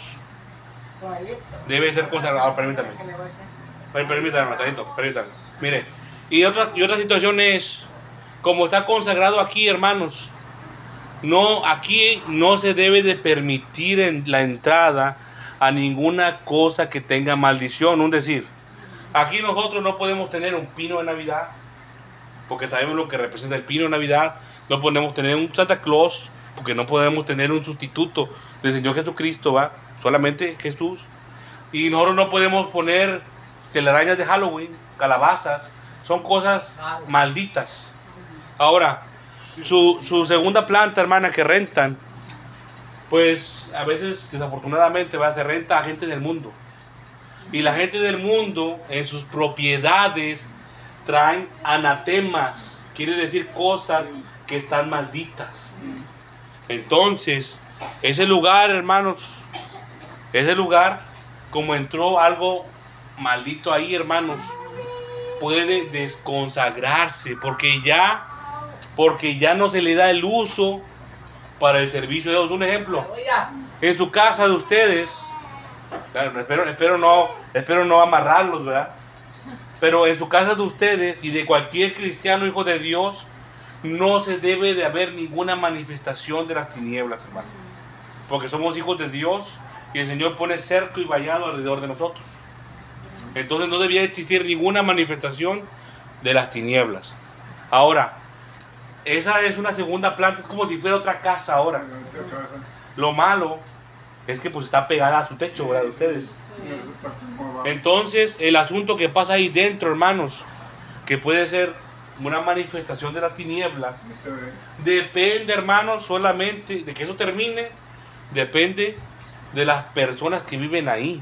Debe ser consagrado, permítame. ¿Qué le voy a hacer? Per- Permítame, Matadito, permítame. Mire, y otra, y otra situación es, como está consagrado aquí, hermanos, no, aquí no se debe de permitir en la entrada a ninguna cosa que tenga maldición. Un decir, aquí nosotros no podemos tener un pino de Navidad, porque sabemos lo que representa el pino de Navidad. No podemos tener un Santa Claus, porque no podemos tener un sustituto del Señor Jesucristo, ¿va? Solamente Jesús. Y nosotros no podemos poner telarañas de Halloween, calabazas, son cosas malditas. Ahora, su, su segunda planta, hermana, que rentan, pues a veces desafortunadamente va, se renta a gente del mundo. Y la gente del mundo en sus propiedades traen anatemas, quiere decir cosas que están malditas. Entonces, ese lugar, hermanos, ese lugar, como entró algo maldito ahí, hermanos, puede desconsagrarse porque ya, porque ya no se le da el uso para el servicio de Dios. Un ejemplo, en su casa de ustedes, claro, espero, espero no, espero no amarrarlos, ¿verdad? Pero en su casa de ustedes y de cualquier cristiano hijo de Dios, no se debe de haber ninguna manifestación de las tinieblas, hermano. Porque somos hijos de Dios y el Señor pone cerco y vallado alrededor de nosotros. Entonces no debía existir ninguna manifestación de las tinieblas. Ahora, esa es una segunda planta, es como si fuera otra casa ahora. En otra casa. Lo malo es que pues está pegada a su techo, ¿verdad? De ustedes. Nosotros estamos abajo. Entonces, el asunto que pasa ahí dentro, hermanos, que puede ser una manifestación de las tinieblas, Eso es. depende, hermanos, solamente de que eso termine, depende de las personas que viven ahí.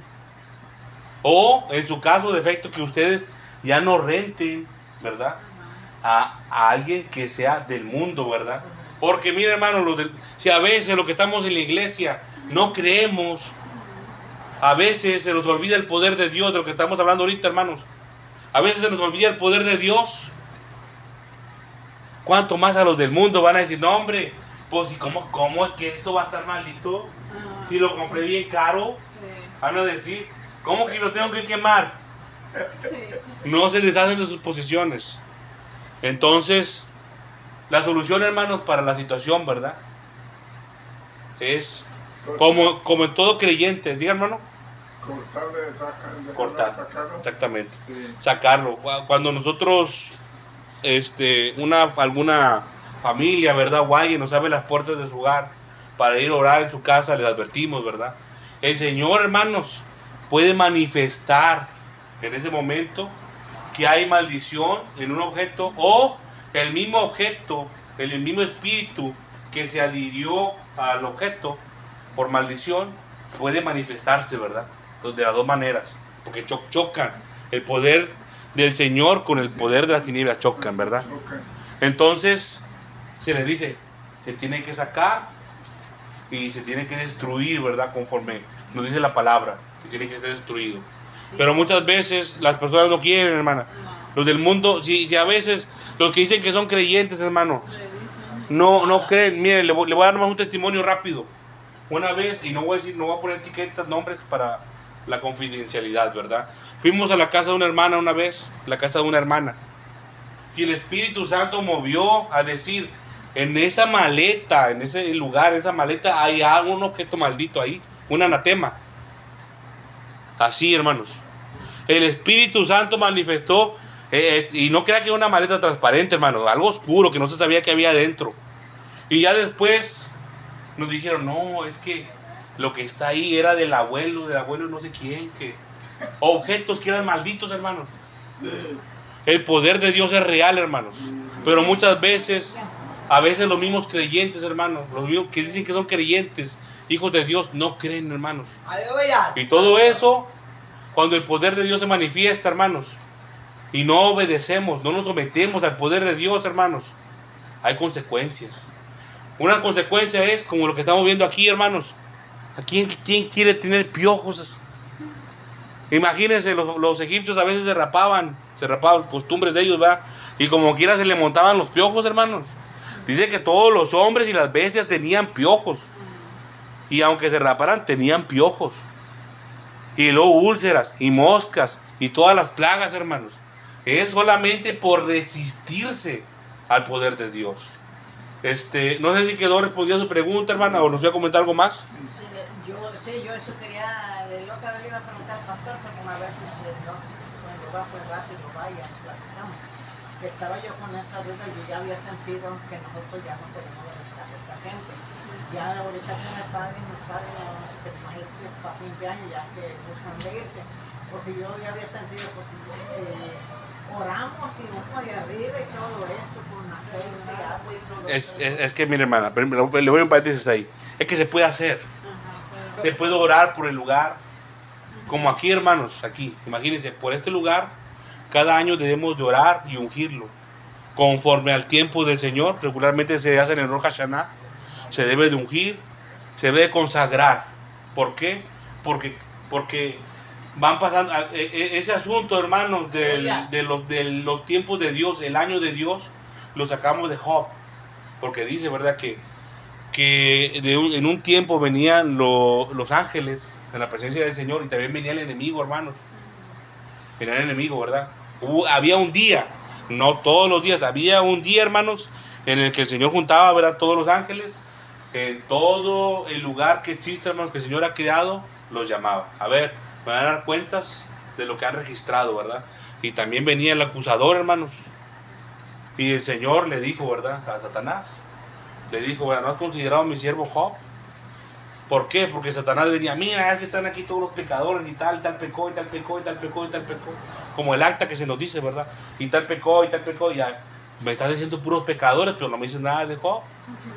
O, en su caso, de efecto, que ustedes ya no renten, ¿verdad? A, a alguien que sea del mundo, ¿verdad? Porque, mira, hermanos, lo del- si a veces lo que estamos en la iglesia no creemos, a veces se nos olvida el poder de Dios, de lo que estamos hablando ahorita, hermanos. A veces se nos olvida el poder de Dios. ¿Cuánto más a los del mundo van a decir, no, hombre, pues, ¿y cómo, cómo es que esto va a estar maldito? Ah, Si lo compré bien caro, sí, van a decir, ¿cómo que lo tengo que quemar? sí. No se deshacen de sus posiciones. Entonces, la solución, hermanos, para la situación, ¿verdad? Es como, como en todo creyente, diga, hermano, Cortarle, sacar, cortar. sacarlo. Exactamente. Sí. Sacarlo. Cuando nosotros, este, una, alguna familia, ¿verdad? O alguien nos abre las puertas de su hogar para ir a orar en su casa, les advertimos, ¿verdad? El Señor, hermanos, puede manifestar en ese momento que hay maldición en un objeto o el mismo objeto, el, el mismo espíritu que se adhirió al objeto por maldición puede manifestarse, ¿verdad? De las dos maneras, porque cho- chocan el poder del Señor con el poder de las tinieblas, chocan, ¿verdad? Ok. Entonces se les dice, se tiene que sacar y se tiene que destruir, ¿verdad? Conforme nos dice la palabra, que tiene que ser destruido. Pero muchas veces las personas no quieren, hermana. Los del mundo, si, si a veces los que dicen que son creyentes, hermano, Le dicen. no, no creen. Miren, le voy, le voy a dar más un testimonio rápido. Una vez, y no voy a decir, no voy a poner etiquetas, nombres para la confidencialidad, ¿verdad? Fuimos a la casa de una hermana una vez, la casa de una hermana. Y el Espíritu Santo movió a decir, en esa maleta, en ese lugar, en esa maleta, hay un objeto maldito ahí, un anatema. Así, hermanos. El Espíritu Santo manifestó, eh, y no crea que era una maleta transparente, hermanos, algo oscuro que no se sabía que había adentro. Y ya después nos dijeron, no, es que lo que está ahí era del abuelo, del abuelo no sé quién, que objetos que eran malditos, hermanos. El poder de Dios es real, hermanos. Pero muchas veces, a veces los mismos creyentes, hermanos, los mismos que dicen que son creyentes, hijos de Dios, no creen, hermanos. Y todo eso, cuando el poder de Dios se manifiesta, hermanos, y no obedecemos, no nos sometemos al poder de Dios, hermanos, hay consecuencias. Una consecuencia es como lo que estamos viendo aquí, hermanos. ¿A quién, quién quiere tener piojos? Imagínense, los, los egipcios a veces se rapaban, se rapaban, costumbres de ellos, ¿verdad? Y como quiera se le montaban los piojos, hermanos. Dice que todos los hombres y las bestias tenían piojos. Y aunque se raparan, tenían piojos. Y luego úlceras y moscas y todas las plagas, hermanos. Es solamente por resistirse al poder de Dios. Este, no sé si quedó respondida su pregunta, hermana, o nos voy a comentar algo más. Sí, yo, sí, yo eso quería, de lo que le iba a preguntar al pastor, porque a veces eh, no, cuando va pues rápido, vaya, platicamos. Estaba yo con esa duda, yo ya había sentido que nosotros ya no podemos molestar a esa gente. Ya ahorita que me paguen, me paguen a un supermaestre para fin de año, ya que buscan de irse, porque yo ya había sentido, porque eh, oramos y uno de arriba y todo eso con aceite, agua y todo Es, eso. es, es que, mire, hermana, le voy a un paréntesis ahí. Es que se puede hacer. Ajá, Se puede orar por el lugar. Como aquí, hermanos, aquí. Imagínense, por este lugar, cada año debemos de orar y ungirlo. Conforme al tiempo del Señor, regularmente se hace en el Rosh Hashanah. Se debe de ungir, se debe de consagrar. ¿Por qué? Porque, porque van pasando ese asunto, hermanos, del, de, los, de los tiempos de Dios, el año de Dios, lo sacamos de Job. Porque dice, ¿verdad? Que, que de un, en un tiempo venían lo, los ángeles en la presencia del Señor y también venía el enemigo, hermanos. Venía el enemigo, ¿verdad? Hubo, había un día, no todos los días, había un día, hermanos, en el que el Señor juntaba, ¿verdad? Todos los ángeles. En todo el lugar que existe, hermanos, que el Señor ha creado, los llamaba. A ver, me van a dar cuentas de lo que han registrado, ¿verdad? Y también venía el acusador, hermanos. Y el Señor le dijo, ¿verdad? A Satanás. Le dijo, ¿verdad? ¿No has considerado a mi siervo Job? ¿Por qué? Porque Satanás venía, mira, es que están aquí todos los pecadores y tal, tal pecó, y tal pecó, y tal pecó, y tal pecó. Como el acta que se nos dice, ¿verdad? Y tal pecó, y tal pecó, y ya. Me estás diciendo puros pecadores, pero no me dices nada de Job.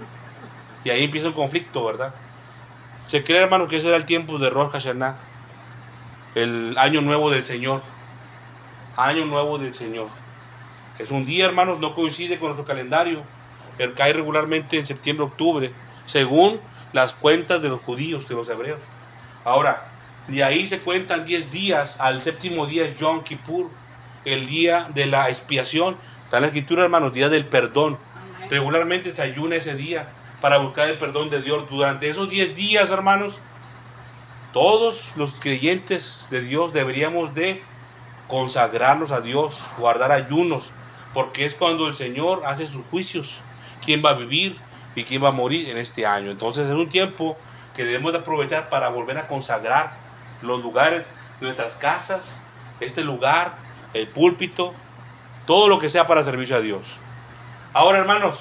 Y ahí empieza un conflicto, ¿verdad? Se cree, hermanos, que ese era el tiempo de Rosh Hashanah, el año nuevo del Señor. Año nuevo del Señor. Es un día, hermanos, no coincide con nuestro calendario. Él cae regularmente en septiembre, octubre, según las cuentas de los judíos, de los hebreos. Ahora, de ahí se cuentan diez días, al séptimo día es Yom Kippur, el día de la expiación. Está en la escritura, hermanos, día del perdón. Regularmente se ayuna ese día para buscar el perdón de Dios. Durante esos diez días, hermanos, todos los creyentes de Dios deberíamos de consagrarnos a Dios, guardar ayunos, porque es cuando el Señor hace sus juicios, quién va a vivir y quién va a morir en este año. Entonces es un tiempo que debemos de aprovechar para volver a consagrar los lugares, nuestras casas, este lugar, el púlpito, todo lo que sea para servicio a Dios. Ahora, hermanos,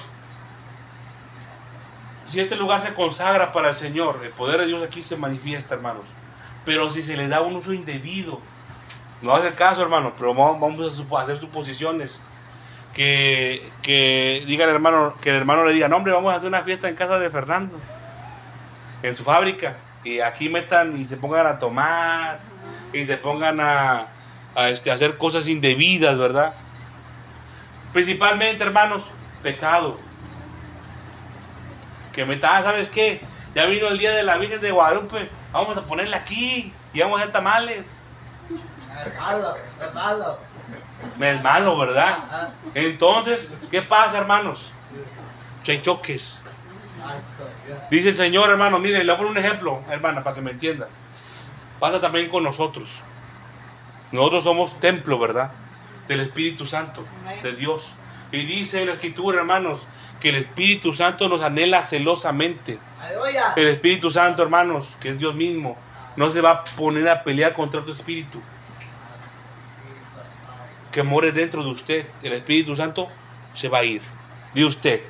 si este lugar se consagra para el Señor, el poder de Dios aquí se manifiesta, hermanos. Pero si se le da un uso indebido, no es el caso, hermanos, pero vamos a hacer suposiciones. Que, que diga el hermano, que el hermano le diga, no, hombre, vamos a hacer una fiesta en casa de Fernando, en su fábrica, y aquí metan y se pongan a tomar, y se pongan a, a este, hacer cosas indebidas, ¿verdad? Principalmente, hermanos, pecado. Que metan, ¿sabes qué? Ya vino el día de la Virgen de Guadalupe, vamos a ponerla aquí, y vamos a hacer tamales. Es malo, es malo. Es malo, ¿verdad? Entonces, ¿qué pasa, hermanos? Hay choques. Dice el Señor, hermano, mire, le voy a poner un ejemplo, hermana, para que me entienda. Pasa también con nosotros. Nosotros somos templo, ¿verdad? Del Espíritu Santo, de Dios. Y dice la Escritura, hermanos, que el Espíritu Santo nos anhela celosamente. El Espíritu Santo, hermanos, que es Dios mismo, no se va a poner a pelear contra otro espíritu que more dentro de usted. El Espíritu Santo se va a ir de usted.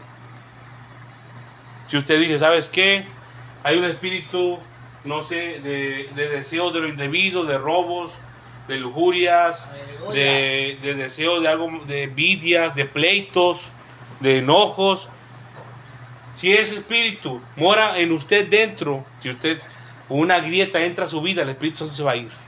Si usted dice, ¿sabes qué? Hay un espíritu, no sé, de, de deseos de lo indebido, de robos, de lujurias, de, de deseos de algo, de envidias, de pleitos, de enojos. Si ese espíritu mora en usted dentro, si usted con una grieta entra a su vida, el Espíritu Santo se va a ir.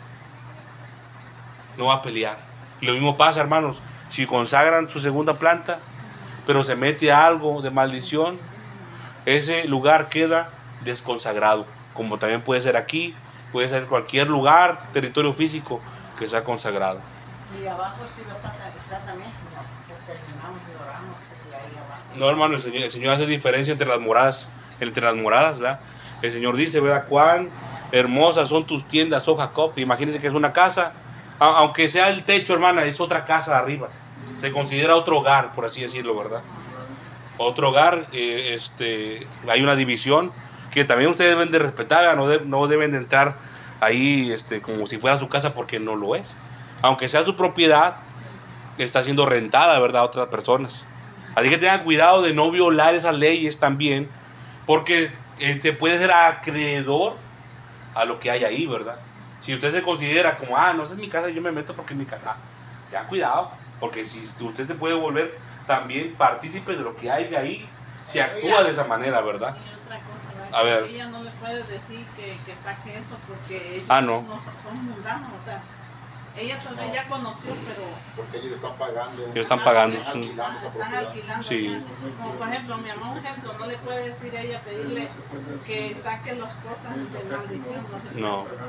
No va a pelear. Y lo mismo pasa, hermanos, si consagran su segunda planta, pero se mete algo de maldición, ese lugar queda desconsagrado, como también puede ser aquí, puede ser cualquier lugar, territorio físico que sea consagrado. Y abajo sí lo está, está también, no, porque terminamos y oramos, y ahí abajo. No, hermano, el Señor, el Señor hace diferencia entre las moradas, entre las moradas, ¿verdad? El Señor dice, ¿verdad? Cuán hermosas son tus tiendas, oh Jacob. Imagínense que es una casa, aunque sea el techo, hermana, es otra casa arriba. Se considera otro hogar, por así decirlo, ¿verdad? Otro hogar, eh, este, hay una división que también ustedes deben de respetar, no, de, no deben de entrar ahí este, como si fuera su casa, porque no lo es. Aunque sea su propiedad, está siendo rentada, ¿verdad?, a otras personas. Así que tengan cuidado de no violar esas leyes también, porque este, puede ser acreedor a lo que hay ahí, ¿verdad? Si usted se considera como, ah, no, esa es mi casa, yo me meto porque es mi casa. Tengan cuidado, porque si usted se puede volver también partícipe de lo que hay de ahí, se actúa de esa manera, ¿verdad? Y otra cosa, ¿verdad? A ver. Ella no le puede decir que, que saque eso porque ellos Ah, no. no son, son mundanos, o sea, ella tal vez ya conoció, pero Porque ellos están pagando. Ellos están pagando. Están alquilando esa están propiedad. alquilando. Sí. ya. Como por ejemplo, mi mamá, un ejemplo, no le puede decir a ella, pedirle que saque las cosas de maldición. No, se No. puede.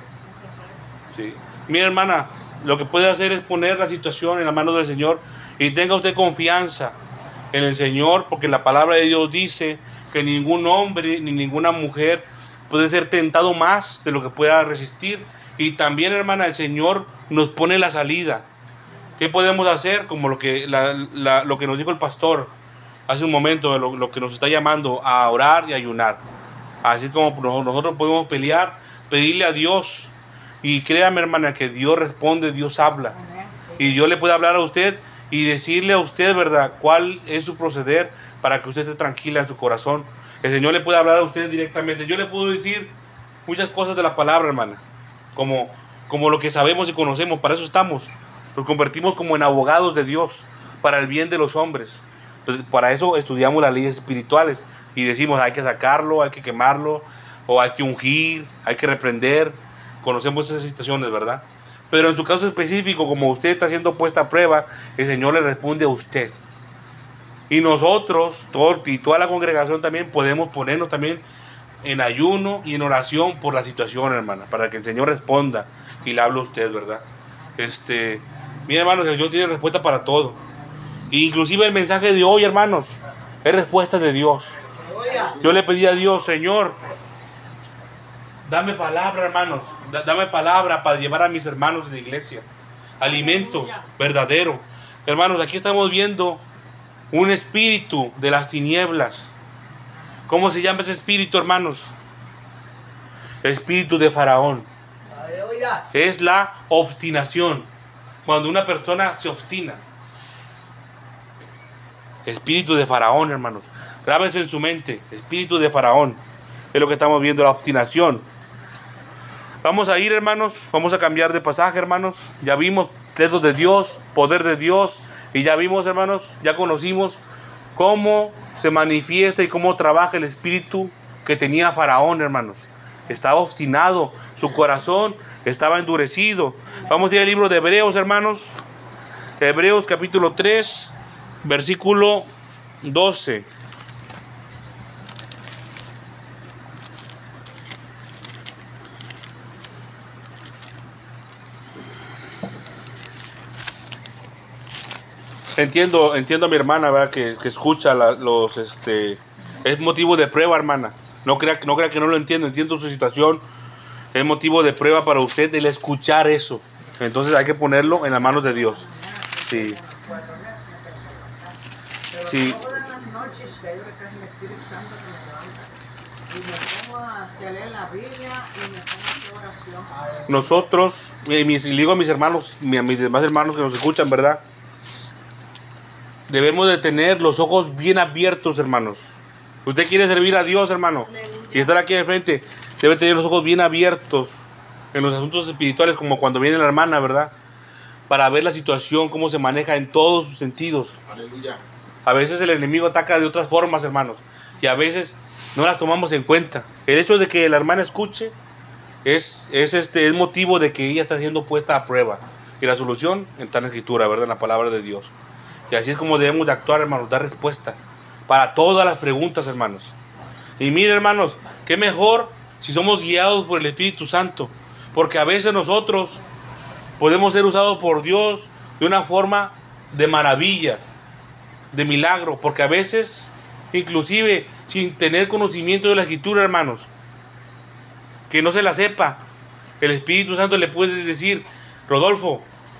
Sí. Mi hermana, lo que puede hacer es poner la situación en la mano del Señor y tenga usted confianza en el Señor, porque la palabra de Dios dice que ningún hombre ni ninguna mujer puede ser tentado más de lo que pueda resistir. Y también, hermana, el Señor nos pone la salida. ¿Qué podemos hacer? Como lo que, la, la, lo que nos dijo el pastor hace un momento, lo, lo que nos está llamando a orar y ayunar. Así como nosotros podemos pelear, pedirle a Dios. Y créame, hermana, que Dios responde, Dios habla. Y Dios le puede hablar a usted y decirle a usted, ¿verdad?, cuál es su proceder para que usted esté tranquila en su corazón. El Señor le puede hablar a usted directamente. Yo le puedo decir muchas cosas de la palabra, hermana, como, como lo que sabemos y conocemos. Para eso estamos. Nos convertimos como en abogados de Dios para el bien de los hombres. Entonces, para eso estudiamos las leyes espirituales y decimos, hay que sacarlo, hay que quemarlo, o hay que ungir, hay que reprender. Conocemos esas situaciones, ¿verdad? Pero en su caso específico, como usted está siendo puesta a prueba, el Señor le responde a usted. Y nosotros, todo, y toda la congregación también, podemos ponernos también en ayuno y en oración por la situación, hermana, para que el Señor responda y le hable a usted, ¿verdad? Este, mire, hermanos, el Señor tiene respuesta para todo. E inclusive el mensaje de hoy, hermanos, es respuesta de Dios. Yo le pedí a Dios, Señor, dame palabra, hermanos, dame palabra para llevar a mis hermanos de la iglesia. Alimento verdadero. Hermanos, aquí estamos viendo un espíritu de las tinieblas. ¿Cómo se llama ese espíritu, hermanos? Espíritu de Faraón. Es la obstinación. Cuando una persona se obstina. Espíritu de Faraón, hermanos. Grábense en su mente. Espíritu de Faraón. Es lo que estamos viendo, la obstinación. Vamos a ir, hermanos. Vamos a cambiar de pasaje, hermanos. Ya vimos dedos de Dios, poder de Dios. Y ya vimos, hermanos, ya conocimos cómo se manifiesta y cómo trabaja el espíritu que tenía Faraón, hermanos. Estaba obstinado, su corazón estaba endurecido. Vamos a ir al libro de Hebreos, hermanos. Hebreos capítulo tres, versículo doce. Entiendo, entiendo a mi hermana, ¿verdad? Que, que escucha la, los, este, es motivo de prueba, hermana. No crea, no crea que no lo entiendo, entiendo su situación. Es motivo de prueba para usted el escuchar eso. Entonces hay que ponerlo en las manos de Dios. Sí. Sí. Y me pongo a leer la Biblia y me pongo a hacer oración. Nosotros, y mis- y le digo a mis hermanos, mi- a mis demás hermanos que nos escuchan, ¿verdad? Debemos de tener los ojos bien abiertos, hermanos. Usted quiere servir a Dios, hermano, y estar aquí de frente, debe tener los ojos bien abiertos en los asuntos espirituales, como cuando viene la hermana, ¿verdad? Para ver la situación, cómo se maneja en todos sus sentidos. Aleluya. A veces el enemigo ataca de otras formas, hermanos, y a veces no las tomamos en cuenta. El hecho de que la hermana escuche es, es, este, es motivo de que ella está siendo puesta a prueba. Y la solución está en la Escritura, ¿verdad? En la palabra de Dios. Y así es como debemos de actuar, hermanos, dar respuesta para todas las preguntas, hermanos. Y miren, hermanos, qué mejor si somos guiados por el Espíritu Santo, porque a veces nosotros podemos ser usados por Dios de una forma de maravilla, de milagro, porque a veces, inclusive sin tener conocimiento de la Escritura, hermanos, que no se la sepa, el Espíritu Santo le puede decir: Rodolfo,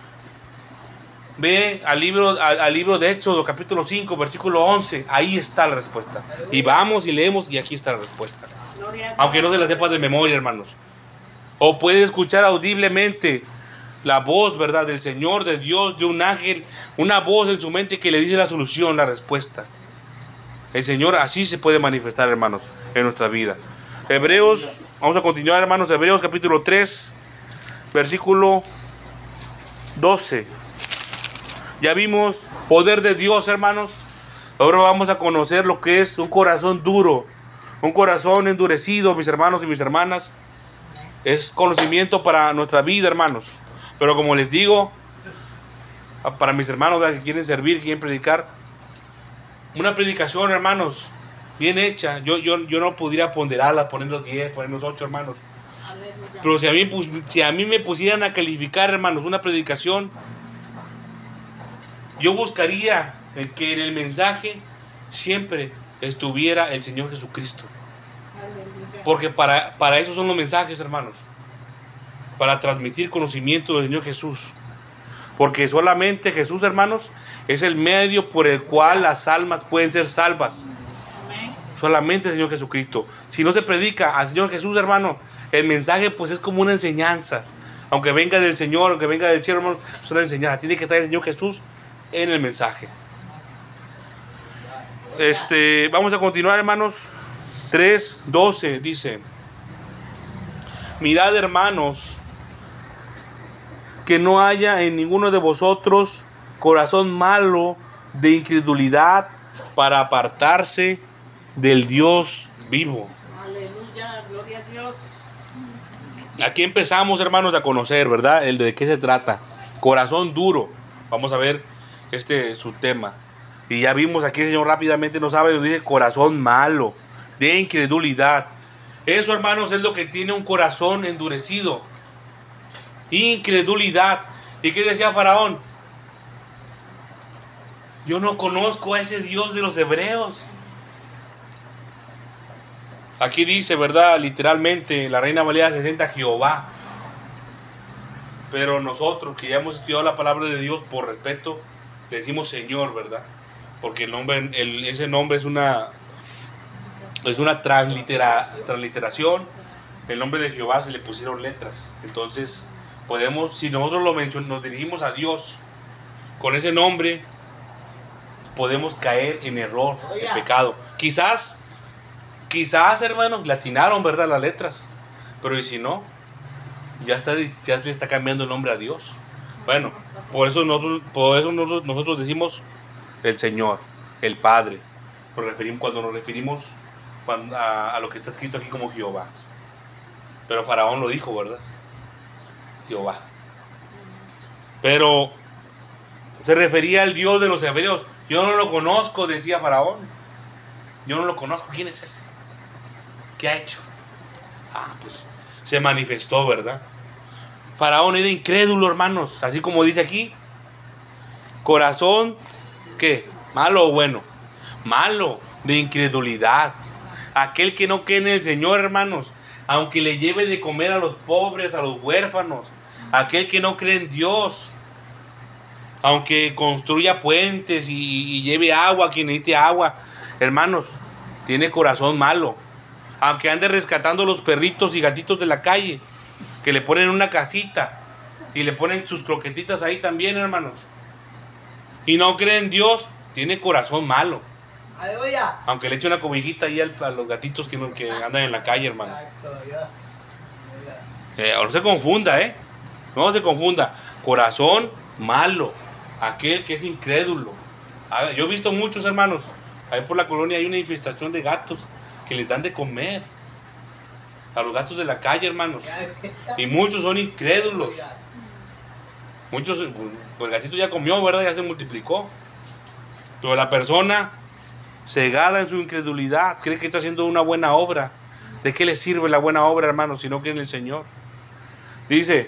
ve al libro, al, al libro de Éxodo, capítulo cinco, versículo once, ahí está la respuesta. Y vamos y leemos y aquí está la respuesta. Gloria a Dios. Aunque no se la sepa de memoria, hermanos. O puede escuchar audiblemente la voz, ¿verdad?, del Señor, de Dios, de un ángel, una voz en su mente que le dice la solución, la respuesta. El Señor así se puede manifestar, hermanos, en nuestra vida. Hebreos, vamos a continuar, hermanos, Hebreos capítulo tres, versículo doce. Ya vimos poder de Dios, hermanos. Ahora vamos a conocer lo que es un corazón duro, un corazón endurecido, mis hermanos y mis hermanas. Es conocimiento para nuestra vida, hermanos. Pero como les digo, para mis hermanos, ¿verdad?, que quieren servir, quieren predicar, una predicación, hermanos, bien hecha, yo, yo, yo no pudiera ponderarla, poner los diez, poner los ocho, hermanos. Aleluya. Pero si a, mí, pues, si a mí me pusieran a calificar, hermanos, una predicación, yo buscaría que en el mensaje siempre estuviera el Señor Jesucristo. Aleluya. Porque para, para eso son los mensajes, hermanos. Para transmitir conocimiento del Señor Jesús. Porque solamente Jesús, hermanos, es el medio por el cual las almas pueden ser salvas. Amén. Solamente el Señor Jesucristo. Si no se predica al Señor Jesús, hermano, el mensaje pues es como una enseñanza. Aunque venga del Señor, aunque venga del cielo, hermano, es una enseñanza. Tiene que estar el Señor Jesús en el mensaje. Este, vamos a continuar, hermanos. tres doce dice: mirad, hermanos, que no haya en ninguno de vosotros corazón malo de incredulidad para apartarse del Dios vivo. Aleluya. Gloria a Dios. Aquí empezamos, hermanos, a conocer, ¿verdad?, el de qué se trata. Corazón duro. Vamos a ver este su tema. Y ya vimos aquí, el Señor rápidamente nos habla y nos dice corazón malo, de incredulidad. Eso, hermanos, es lo que tiene un corazón endurecido. Incredulidad. ¿Y qué decía Faraón? Yo no conozco a ese Dios de los hebreos. Aquí dice, ¿verdad?, literalmente, la Reina Valera sesenta, Jehová. Pero nosotros que ya hemos estudiado la palabra de Dios, por respeto, le decimos Señor, ¿verdad? Porque el nombre, el, ese nombre es una, es una translitera, transliteración. El nombre de Jehová se le pusieron letras. Entonces, podemos, si nosotros lo mencionamos, nos dirigimos a Dios con ese nombre, podemos caer en error, en pecado. Quizás, quizás, hermanos, le atinaron, ¿verdad?, las letras. Pero y si no, ya está, ya le está cambiando el nombre a Dios. Bueno, por eso nosotros, por eso nosotros, nosotros decimos el Señor, el Padre. Nos referimos, cuando nos referimos cuando, a, a lo que está escrito aquí como Jehová. Pero Faraón lo dijo, ¿verdad? Jehová. Pero se refería al Dios de los hebreos. Yo no lo conozco, decía Faraón. Yo no lo conozco. ¿Quién es ese? ¿Qué ha hecho? Ah, pues se manifestó, ¿verdad? Faraón era incrédulo, hermanos. Así como dice aquí. Corazón, ¿qué? ¿Malo o bueno? Malo, de incredulidad. Aquel que no cree en el Señor, hermanos, aunque le lleve de comer a los pobres, a los huérfanos. Aquel que no cree en Dios, aunque construya puentes y, y lleve agua a quien necesite agua, hermanos, tiene corazón malo. Aunque ande rescatando los perritos y gatitos de la calle, que le ponen una casita y le ponen sus croquetitas ahí también, hermanos. Y no cree en Dios, tiene corazón malo. Aleluya. Aunque le eche una cobijita ahí al- a los gatitos que, no- que andan en la calle, hermano. Eh, no se confunda, ¿eh? No se confunda. Corazón malo. Aquel que es incrédulo. Ah, yo he visto muchos, hermanos. Ahí por la colonia hay una infestación de gatos que les dan de comer. A los gatos de la calle, hermanos. Y muchos son incrédulos. Muchos, pues el gatito ya comió, ¿verdad? Ya se multiplicó. Pero la persona cegada en su incredulidad cree que está haciendo una buena obra. ¿De qué le sirve la buena obra, hermanos, si no cree en el Señor? Dice,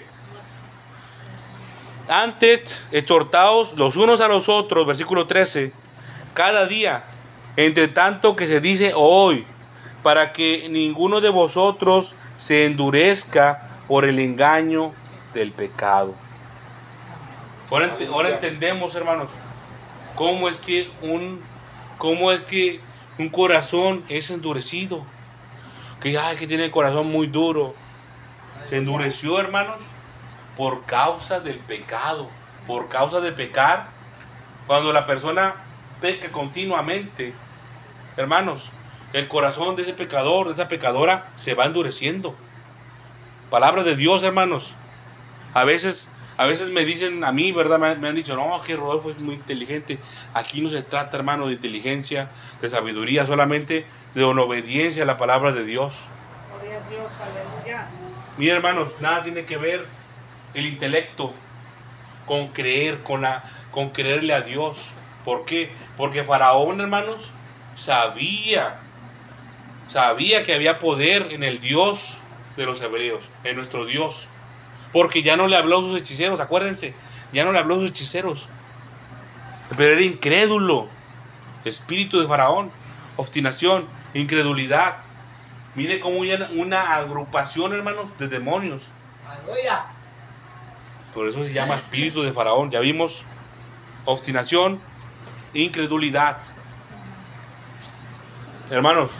antes exhortaos los unos a los otros, versículo trece, cada día, entre tanto que se dice hoy, para que ninguno de vosotros se endurezca por el engaño del pecado. Ahora, ent- ahora entendemos, hermanos, cómo es que un, cómo es que un corazón es endurecido. Que, ay, que tiene el corazón muy duro. Se endureció, hermanos, por causa del pecado, por causa de pecar. Cuando la persona peca continuamente, hermanos, el corazón de ese pecador, de esa pecadora, se va endureciendo. Palabra de Dios, hermanos. A veces, a veces me dicen a mí, ¿verdad? Me, me han dicho, no, que Rodolfo es muy inteligente. Aquí no se trata, hermano, de inteligencia, de sabiduría, solamente de una obediencia a la palabra de Dios. Gloria a Dios, aleluya. Mira, hermanos, nada tiene que ver el intelecto con creer, con, la, con creerle a Dios. ¿Por qué? Porque Faraón, hermanos, sabía, sabía que había poder en el Dios de los hebreos, en nuestro Dios. Porque ya no le habló a sus hechiceros, acuérdense, ya no le habló a sus hechiceros. Pero era incrédulo, espíritu de Faraón, obstinación, incredulidad. Mire cómo hay una agrupación, hermanos, de demonios. Aleluya. Por eso se llama espíritu de Faraón. Ya vimos obstinación, incredulidad. Hermanos,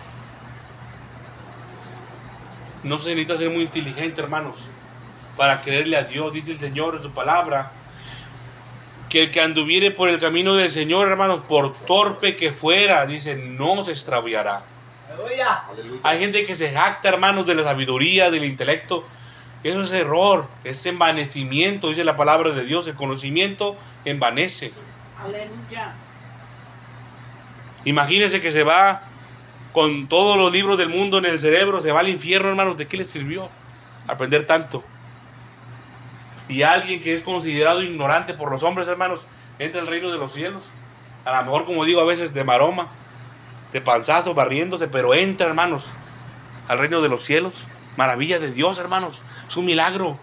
no se necesita ser muy inteligente, hermanos, para creerle a Dios. Dice el Señor en su palabra que el que anduviere por el camino del Señor, hermanos, por torpe que fuera, dice, no se extraviará. Aleluya. Hay gente que se jacta, hermanos, de la sabiduría, del intelecto. Eso es error, es envanecimiento, dice la palabra de Dios. El conocimiento envanece. Aleluya. Imagínese que se va con todos los libros del mundo en el cerebro, se va al infierno, hermanos. ¿De qué le sirvió aprender tanto? Y alguien que es considerado ignorante por los hombres, hermanos, entra al reino de los cielos. A lo mejor, como digo, a veces de maroma, de panzazo, barriéndose, pero entra, hermanos, al reino de los cielos. Maravilla de Dios, hermanos, es un milagro.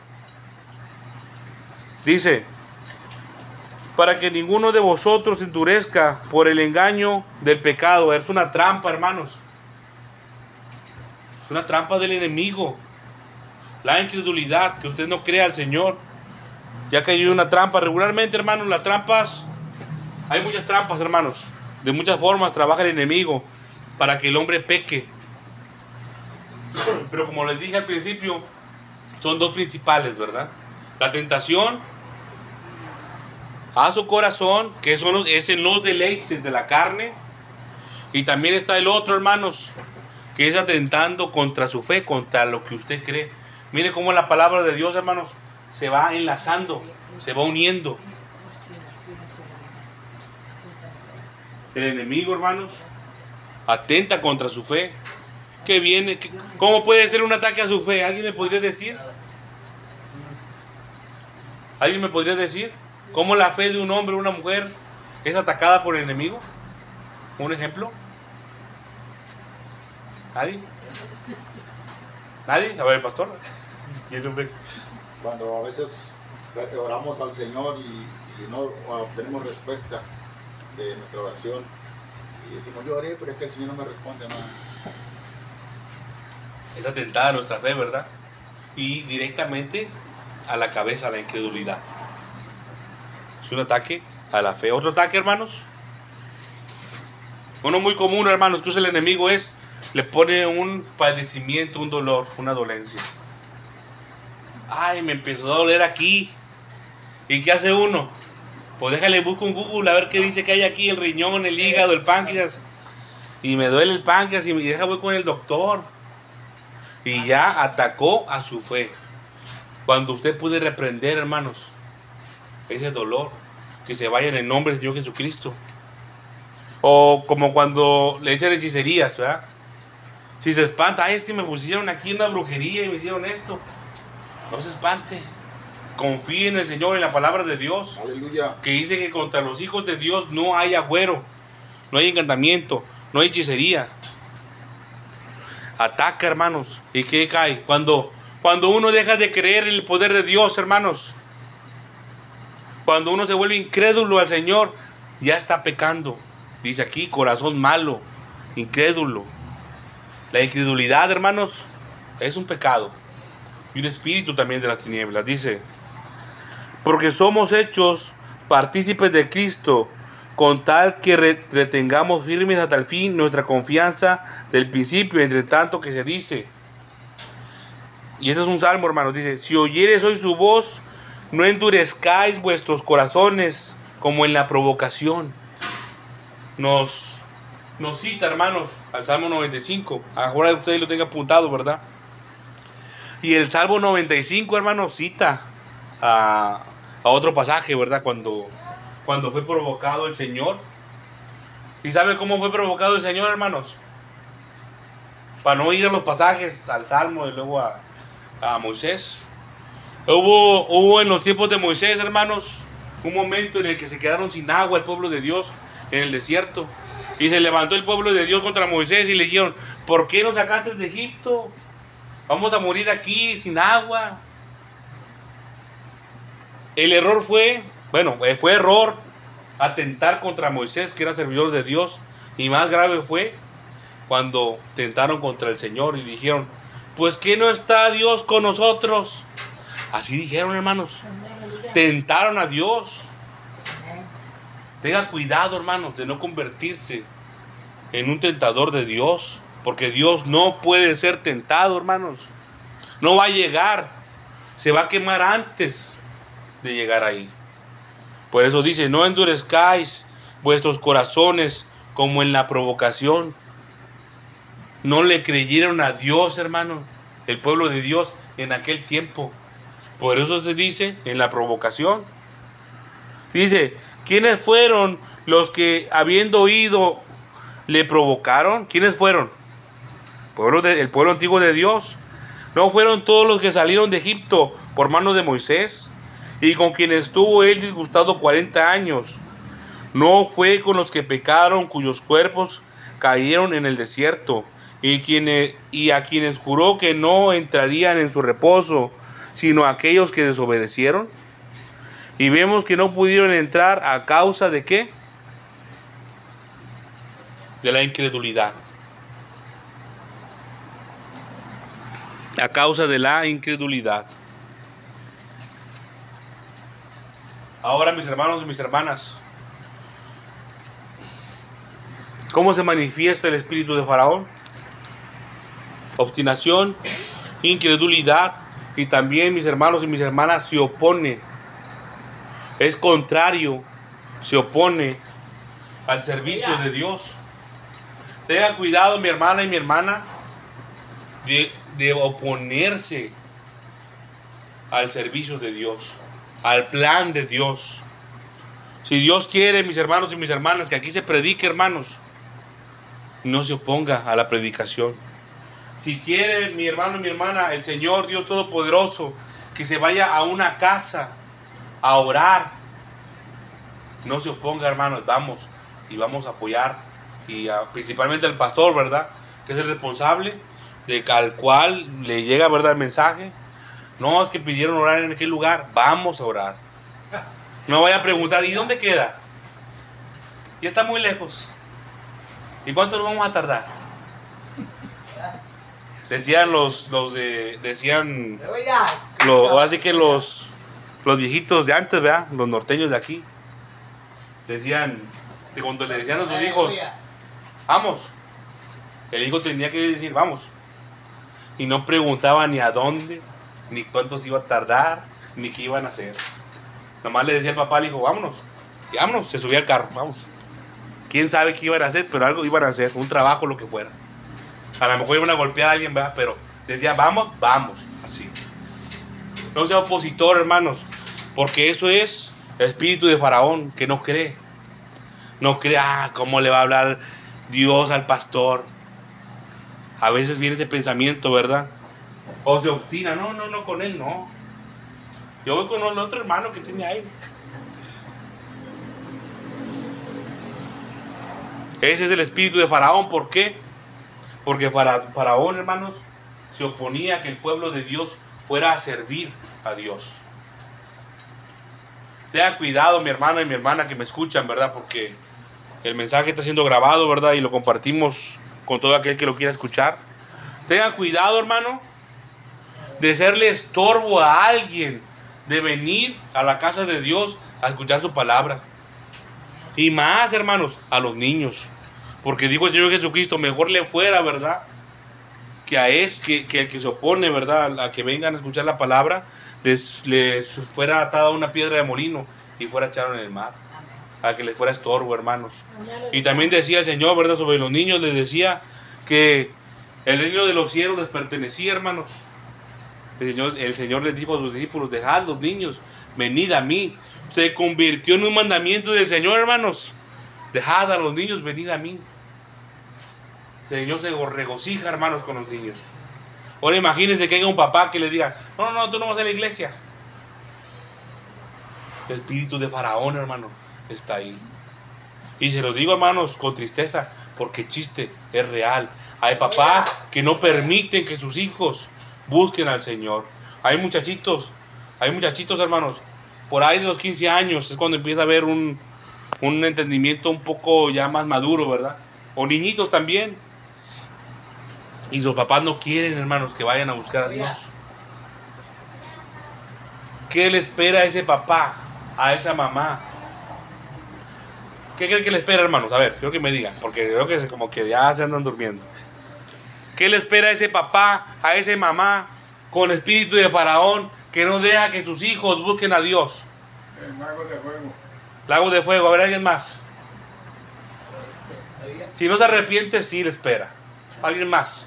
Dice, para que ninguno de vosotros se endurezca por el engaño del pecado. Es una trampa, hermanos. Es una trampa del enemigo. La incredulidad, que usted no crea al Señor. Ya que hay una trampa. Regularmente, hermanos, las trampas, hay muchas trampas, hermanos. De muchas formas trabaja el enemigo para que el hombre peque. Pero como les dije al principio, son dos principales, ¿verdad? La tentación a su corazón, que son los, es en los deleites de la carne. Y también está el otro, hermanos, que es atentando contra su fe, contra lo que usted cree. Mire cómo la palabra de Dios, hermanos, se va enlazando, se va uniendo. El enemigo, hermanos, atenta contra su fe. ¿Qué viene? ¿Cómo puede ser un ataque a su fe? ¿Alguien me podría decir? ¿Alguien me podría decir cómo la fe de un hombre o una mujer es atacada por el enemigo? ¿Un ejemplo? ¿Nadie? ¿Nadie? A ver, pastor. ¿Quién, hombre? Cuando a veces oramos al Señor y, y no obtenemos respuesta de nuestra oración y decimos, yo oré, pero es que el Señor no me responde nada. Es atentada a nuestra fe, ¿verdad? Y directamente a la cabeza, a la incredulidad. Es un ataque a la fe. Otro ataque, hermanos. Uno muy común, hermanos, que usa el enemigo es le pone un padecimiento, un dolor, una dolencia. Ay, me empezó a doler aquí. ¿Y qué hace uno? Pues déjale, busco en Google a ver qué dice que hay aquí, el riñón, el hígado, el páncreas. Y me duele el páncreas y me deja, voy con el doctor. Y ya atacó a su fe. Cuando usted puede reprender, hermanos, ese dolor, que se vaya en el nombre de Dios Jesucristo. O como cuando le echan hechicerías, ¿verdad? Si se espanta, ay, es que me pusieron aquí una brujería y me hicieron esto. No se espante. Confíe en el Señor, en la palabra de Dios. Aleluya. Que dice que contra los hijos de Dios no hay agüero, no hay encantamiento, no hay hechicería. Ataca, hermanos. ¿Y qué cae? Cuando, cuando uno deja de creer en el poder de Dios, hermanos. Cuando uno se vuelve incrédulo al Señor, ya está pecando. Dice aquí, corazón malo, incrédulo. La incredulidad, hermanos, es un pecado. Y un espíritu también de las tinieblas. Dice, porque somos hechos partícipes de Cristo, con tal que retengamos firmes hasta el fin nuestra confianza del principio, entre tanto que se dice. Y este es un salmo, hermanos. Dice, si oyeres hoy su voz, no endurezcáis vuestros corazones como en la provocación. Nos, nos cita, hermanos, al Salmo noventa y cinco. Ahora ustedes lo tengan apuntado, ¿verdad? Y el Salmo noventa y cinco, hermanos, cita a, a otro pasaje, ¿verdad? Cuando, cuando fue provocado el Señor. ¿Y sabe cómo fue provocado el Señor, hermanos? Para no ir a los pasajes, al Salmo y luego a, a Moisés. Hubo, hubo en los tiempos de Moisés, hermanos, un momento en el que se quedaron sin agua el pueblo de Dios en el desierto. Y se levantó el pueblo de Dios contra Moisés y le dijeron, ¿por qué nos sacaste de Egipto? Vamos a morir aquí sin agua. El error fue, bueno, fue error atentar contra Moisés, que era servidor de Dios. Y más grave fue cuando tentaron contra el Señor y dijeron, pues ¿qué no está Dios con nosotros? Así dijeron, hermanos. Tentaron a Dios. Tenga cuidado, hermanos, de no convertirse en un tentador de Dios, porque Dios no puede ser tentado, hermanos. No va a llegar. Se va a quemar antes de llegar ahí. Por eso dice, no endurezcáis vuestros corazones como en la provocación. No le creyeron a Dios, hermano, el pueblo de Dios en aquel tiempo. Por eso se dice en la provocación. Dice, ¿quiénes fueron los que habiendo oído le provocaron? ¿Quiénes fueron? Pueblo de, el pueblo antiguo de Dios. ¿No fueron todos los que salieron de Egipto por mano de Moisés? Y con quienes estuvo él disgustado cuarenta años. ¿No fue con los que pecaron, cuyos cuerpos cayeron en el desierto? Y, quienes, y a quienes juró que no entrarían en su reposo, sino a aquellos que desobedecieron. Y vemos que no pudieron entrar a causa de ¿qué? De la incredulidad. A causa de la incredulidad. Ahora, mis hermanos y mis hermanas, ¿cómo se manifiesta el espíritu de Faraón? Obstinación, incredulidad, y también, mis hermanos y mis hermanas, se opone. Es contrario, se opone al servicio de Dios. Tenga cuidado, mi hermana y mi hermana, de, de oponerse al servicio de Dios, al plan de Dios. Si Dios quiere, mis hermanos y mis hermanas, que aquí se predique, hermanos, no se oponga a la predicación. Si quiere, mi hermano y mi hermana, el Señor Dios Todopoderoso, que se vaya a una casa a orar, no se oponga, hermanos, vamos y vamos a apoyar, y a, principalmente al pastor, ¿verdad?, que es el responsable, de al cual le llega, ¿verdad?, el mensaje. No, es que pidieron orar en aquel lugar, vamos a orar. No vaya a preguntar, ¿y dónde queda? Ya está muy lejos. ¿Y cuánto nos vamos a tardar? Decían los, los de, decían, lo, así que los, los viejitos de antes, ¿verdad?, los norteños de aquí, decían, que cuando le decían a sus hijos, vamos, El hijo tenía que decir, vamos. Y no preguntaba ni a dónde, ni cuánto se iba a tardar, ni qué iban a hacer. Nomás le decía al papá, le dijo, vámonos. Y vámonos, se subía al carro, vamos. Quién sabe qué iban a hacer, pero algo iban a hacer, un trabajo, lo que fuera. A lo mejor iban a golpear a alguien, ¿verdad? Pero decía, vamos, vamos, así. No sea opositor, hermanos, porque eso es el espíritu de Faraón, que no cree. No cree, ah, ¿cómo le va a hablar Dios al pastor? A veces viene ese pensamiento, ¿verdad? O se obstina, no, no, no, con él no. Yo voy con el otro hermano que tiene ahí. Ese es el espíritu de Faraón. ¿Por qué? Porque para Faraón, hermanos, se oponía a que el pueblo de Dios fuera a servir a Dios. Tengan cuidado, mi hermana y mi hermana que me escuchan, ¿verdad? Porque el mensaje está siendo grabado, ¿verdad? Y lo compartimos con todo aquel que lo quiera escuchar. Tengan cuidado, hermano, de serle estorbo a alguien, de venir a la casa de Dios a escuchar su palabra. Y más, hermanos, a los niños. Porque dijo el Señor Jesucristo, mejor le fuera, ¿verdad? Que a es, que, que el que se opone, ¿verdad? A que vengan a escuchar la palabra, les, les fuera atada una piedra de molino y fuera echado en el mar. A que les fuera estorbo, hermanos. Y también decía el Señor, ¿verdad? Sobre los niños, les decía que el reino de los cielos les pertenecía, hermanos. El Señor, el Señor les dijo a sus discípulos, dejad los niños, venid a mí. Se convirtió en un mandamiento del Señor, hermanos. Dejad a los niños, venid a mí. El Señor se regocija, hermanos, con los niños. Ahora imagínense que haya un papá que le diga, no, no, no, tú no vas a la iglesia. El espíritu de Faraón, hermano, está ahí. Y se lo digo, hermanos, con tristeza, porque chiste, es real. Hay papás que no permiten que sus hijos busquen al Señor. Hay muchachitos, hay muchachitos, hermanos, por ahí de los quince años, es cuando empieza a haber un, un entendimiento un poco ya más maduro, ¿verdad? O niñitos también. Y los papás no quieren, hermanos, que vayan a buscar a Dios. ¿Qué le espera a ese papá, a esa mamá? ¿Qué creen que le espera, hermanos? A ver, quiero que me digan, porque creo que es como que ya se andan durmiendo. ¿Qué le espera a ese papá, a esa mamá, con espíritu de Faraón, que no deja que sus hijos busquen a Dios? El lago de fuego. Lago de fuego, a ver, ¿alguien más? Si no se arrepiente, sí le espera. ¿Alguien más?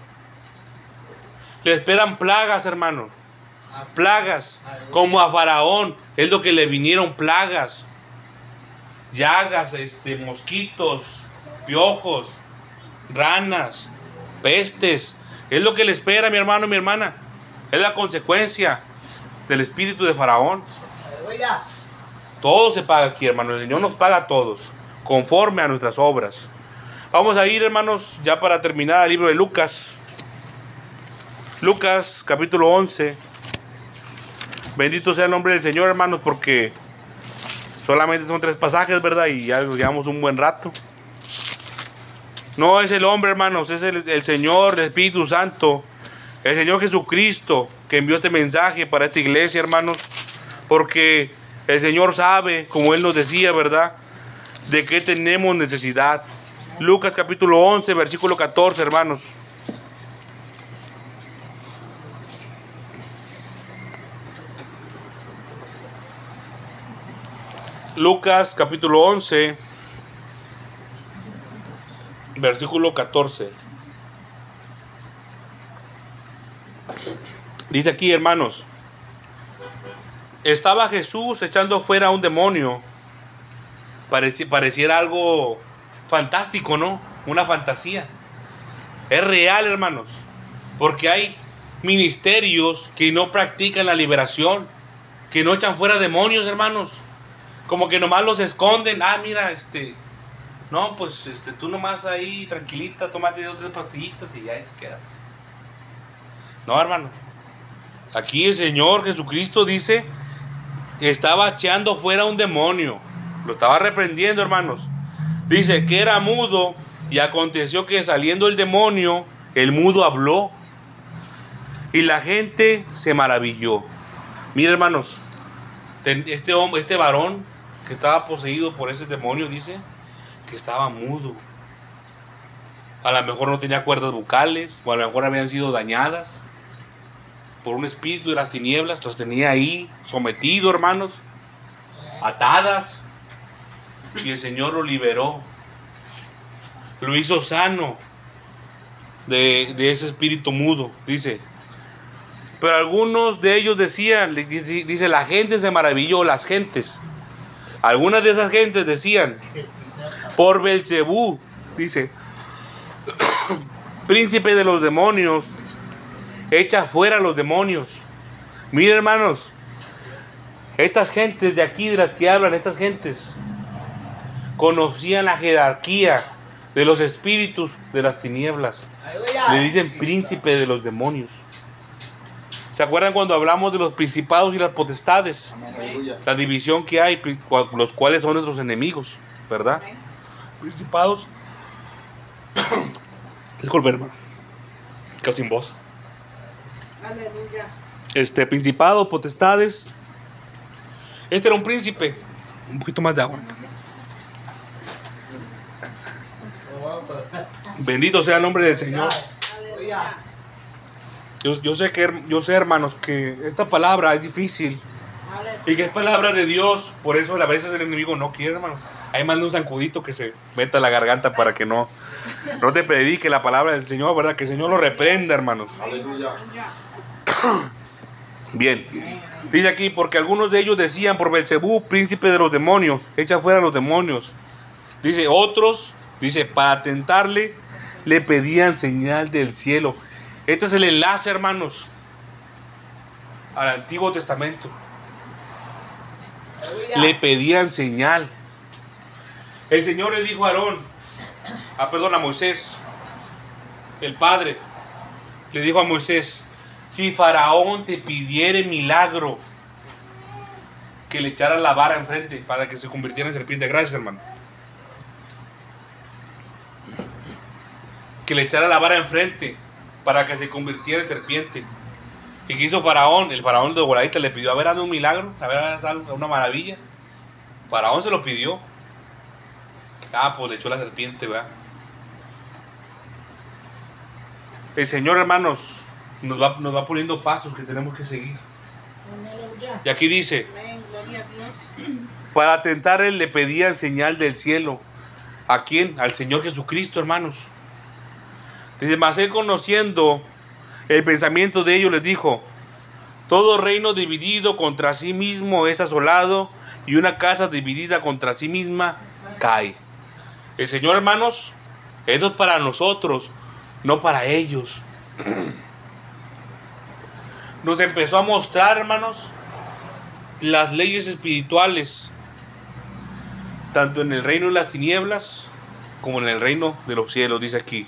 Le esperan plagas, hermano. Plagas, como a Faraón, es lo que le vinieron plagas. Llagas, este, mosquitos, piojos, ranas, pestes. Es lo que le espera, mi hermano y mi hermana. Es la consecuencia del espíritu de Faraón. Aleluya. Todo se paga aquí, hermano. El Señor nos paga a todos, conforme a nuestras obras. Vamos a ir, hermanos, ya para terminar al libro de Lucas. Lucas, capítulo once. Bendito sea el nombre del Señor, hermanos, porque solamente son tres pasajes, ¿verdad? Y ya llevamos un buen rato. No es el hombre, hermanos, es el, el Señor, el Espíritu Santo, el Señor Jesucristo, que envió este mensaje para esta iglesia, hermanos, porque el Señor sabe, como Él nos decía, ¿verdad?, de qué tenemos necesidad. Lucas capítulo once, versículo catorce, hermanos. Lucas capítulo once, versículo catorce. Dice aquí, hermanos, estaba Jesús echando fuera a un demonio. Pareci- pareciera algo fantástico, ¿no? Una fantasía. Es real, hermanos, porque hay ministerios que no practican la liberación, que no echan fuera demonios, hermanos. Como que nomás los esconden. Ah, mira, este, no, pues este, tú nomás ahí tranquilita, tómate dos o tres pastillitas y ya te quedas. No, hermano. Aquí el Señor Jesucristo dice que estaba echando fuera un demonio. Lo estaba reprendiendo, hermanos. Dice que era mudo y aconteció que saliendo el demonio, el mudo habló. Y la gente se maravilló. Mira, hermanos, este hombre, este varón que estaba poseído por ese demonio, dice que estaba mudo. A lo mejor no tenía cuerdas bucales, o a lo mejor habían sido dañadas por un espíritu de las tinieblas. Los tenía ahí, sometido, hermanos, atadas. Y el Señor lo liberó. Lo hizo sano de, de ese espíritu mudo, dice. Pero algunos de ellos decían, dice, dice, la gente se maravilló, las gentes. Algunas de esas gentes decían, por Belcebú, dice, príncipe de los demonios, echa fuera a los demonios. Miren, hermanos, estas gentes de aquí, de las que hablan, estas gentes, conocían la jerarquía de los espíritus de las tinieblas. Le dicen príncipe de los demonios. ¿Se acuerdan cuando hablamos de los principados y las potestades? Aleluya. La división que hay, los cuales son nuestros enemigos, ¿verdad? Principados. Disculpe, hermano. Quedo sin voz. Aleluya. Este, principados, potestades. Este era un príncipe. Un poquito más de agua. Bendito sea el nombre del Señor. Aleluya. Yo, yo sé que, yo sé, hermanos, que esta palabra es difícil y que es palabra de Dios. Por eso a veces el enemigo no quiere, hermano. Ahí manda un zancudito que se meta a la garganta para que no, no te predique la palabra del Señor, ¿verdad? Que el Señor lo reprenda, hermanos. Aleluya. Bien, dice aquí, porque algunos de ellos decían, por Belcebú, príncipe de los demonios, echa fuera a los demonios. Dice, otros, dice, para tentarle, le pedían señal del cielo. Este es el enlace, hermanos, al Antiguo Testamento. Le pedían señal. El Señor le dijo a Aarón, ah, perdón, a Moisés, el Padre, le dijo a Moisés, si Faraón te pidiere milagro, que le echara la vara enfrente para que se convirtiera en serpiente. Gracias, hermano. Que le echara la vara enfrente para que se convirtiera en serpiente. ¿Y qué hizo Faraón? El Faraón de voladita le pidió, a ver, hazme un milagro, a ver, haz algo, una maravilla. Faraón se lo pidió. Ah, pues le echó la serpiente, ¿verdad? El Señor, hermanos, nos va, nos va poniendo pasos que tenemos que seguir. Aleluya. Y aquí dice, Amén. Gloria a Dios. para tentarle le pedían señal del cielo. ¿A quién? Al Señor Jesucristo, hermanos. Dice, mas él, conociendo el pensamiento de ellos, les dijo, todo reino dividido contra sí mismo es asolado, y una casa dividida contra sí misma cae. El Señor, hermanos, esto es para nosotros, no para ellos. Nos empezó a mostrar, hermanos, las leyes espirituales, tanto en el reino de las tinieblas como en el reino de los cielos, dice aquí.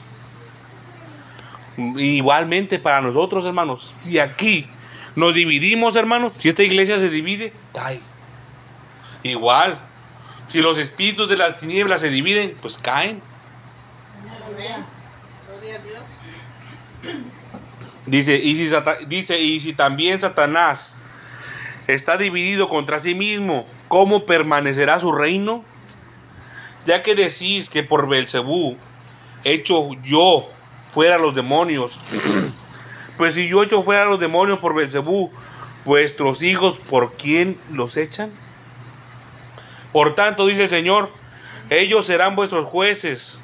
Igualmente para nosotros, hermanos, si aquí nos dividimos, hermanos, si esta iglesia se divide, cae. Igual, si los espíritus de las tinieblas se dividen, pues caen. Amén. Gloria a Dios. Dice, y si, Sata- dice, y si también Satanás está dividido contra sí mismo, ¿cómo permanecerá su reino? Ya que decís que por Belcebú hecho yo fuera los demonios, pues si yo echo fuera los demonios por Belcebú, vuestros hijos, ¿por quién los echan? Por tanto, dice el Señor, ellos serán vuestros jueces.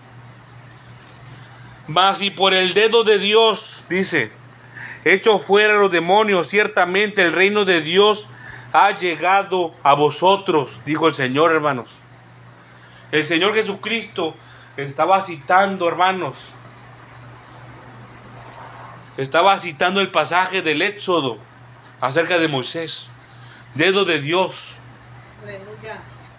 Mas si por el dedo de Dios, dice, echo fuera los demonios, ciertamente el reino de Dios ha llegado a vosotros, dijo el Señor, hermanos. El Señor Jesucristo estaba citando, hermanos, estaba citando el pasaje del Éxodo acerca de Moisés, dedo de Dios. Aleluya.